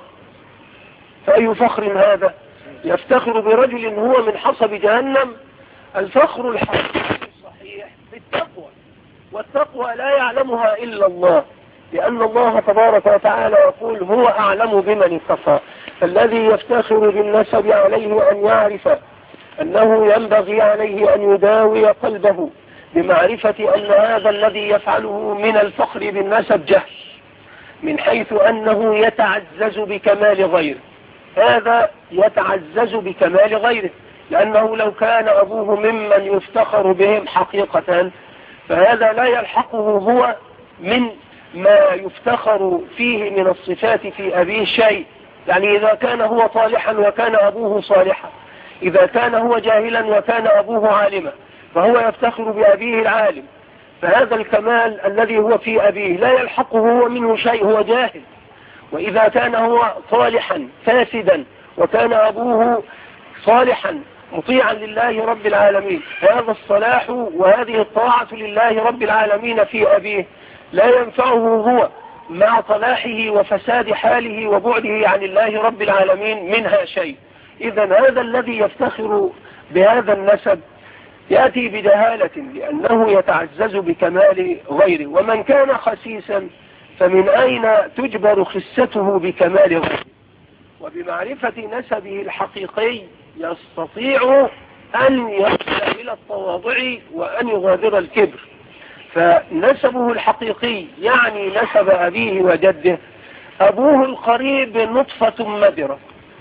فأي فخر هذا؟ يفتخر برجل هو من حصب جهنم. الفخر الحقيقي الصحيح بالتقوى، والتقوى لا يعلمها إلا الله، لأن الله تبارك وتعالى يقول هو أعلم بمن اصطفى. فالذي يفتخر بالنسب عليه أن يعرف أنه ينبغي عليه أن يداوي قلبه بمعرفة أن هذا الذي يفعله من الفخر بالنسب جهل، من حيث أنه يتعزز بكمال غيره. هذا يتعزز بكمال غيره، لأنه لو كان أبوه ممن يفتخر بهم حقيقة فهذا لا يلحقه هو من ما يفتخر فيه من الصفات في أبيه شيء. يعني إذا كان هو صالحا وكان أبوه صالحا، إذا كان هو جاهلا وكان أبوه عالما، فهو يفتخر بأبيه العالم، فهذا الكمال الذي هو في أبيه لا يلحقه هو منه شيء، هو جاهل. وإذا كان هو صالحا فاسدا وكان أبوه صالحا مطيعا لله رب العالمين، هذا الصلاح وهذه الطاعة لله رب العالمين في أبيه لا ينفعه هو مع صلاحه وفساد حاله وبعده عن الله رب العالمين منها شيء. إذا هذا الذي يفتخر بهذا النسب يأتي بجهالة، لأنه يتعزز بكمال غيره. ومن كان خسيسا فمن أين تجبر خسته بكمال غيره؟ وبمعرفة نسبه الحقيقي يستطيع أن يصل إلى التواضع وأن يغادر الكبر. فنسبه الحقيقي يعني نسب أبيه وجده. أبوه القريب نطفة مدرة،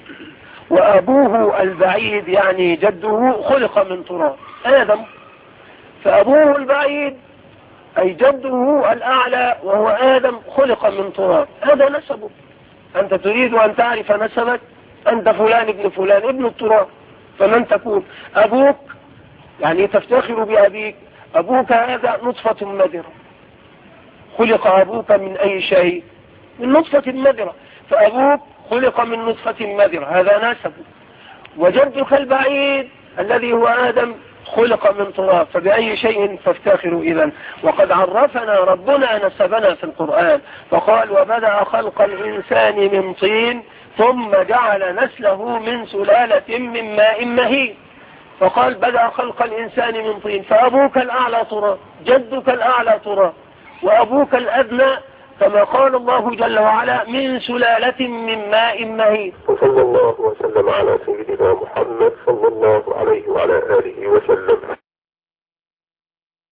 وأبوه البعيد يعني جده خلق من تراب آدم. فأبوه البعيد أي جده الأعلى وهو آدم خلق من تراب، هذا نسبه. أنت تريد أن تعرف نسبك، أنت فلان ابن فلان ابن التراب. فمن تكون؟ أبوك يعني تفتخر بأبيك، أبوك هذا نطفة مدرة خلق أبوك من أي شيء؟ من نطفة مذرة. فأبوك خلق من نطفة مذرة، هذا نسبه. وجدك البعيد الذي هو آدم خلق من تراب، فبأي شيء تفتخر إذن؟ وقد عرفنا ربنا نسبنا في القرآن فقال وبدأ خلق الإنسان من طين ثم جعل نسله من سلالة من ماء مهين. فقال بدأ خلق الإنسان من طين، فأبوك الأعلى تراب، جدك الأعلى تراب، وأبوك الأدنى كما قال الله جل وعلا من سلالة من ماء مهين. وصلى الله وسلم على سيدنا محمد صلى الله عليه وعلى آله وسلم.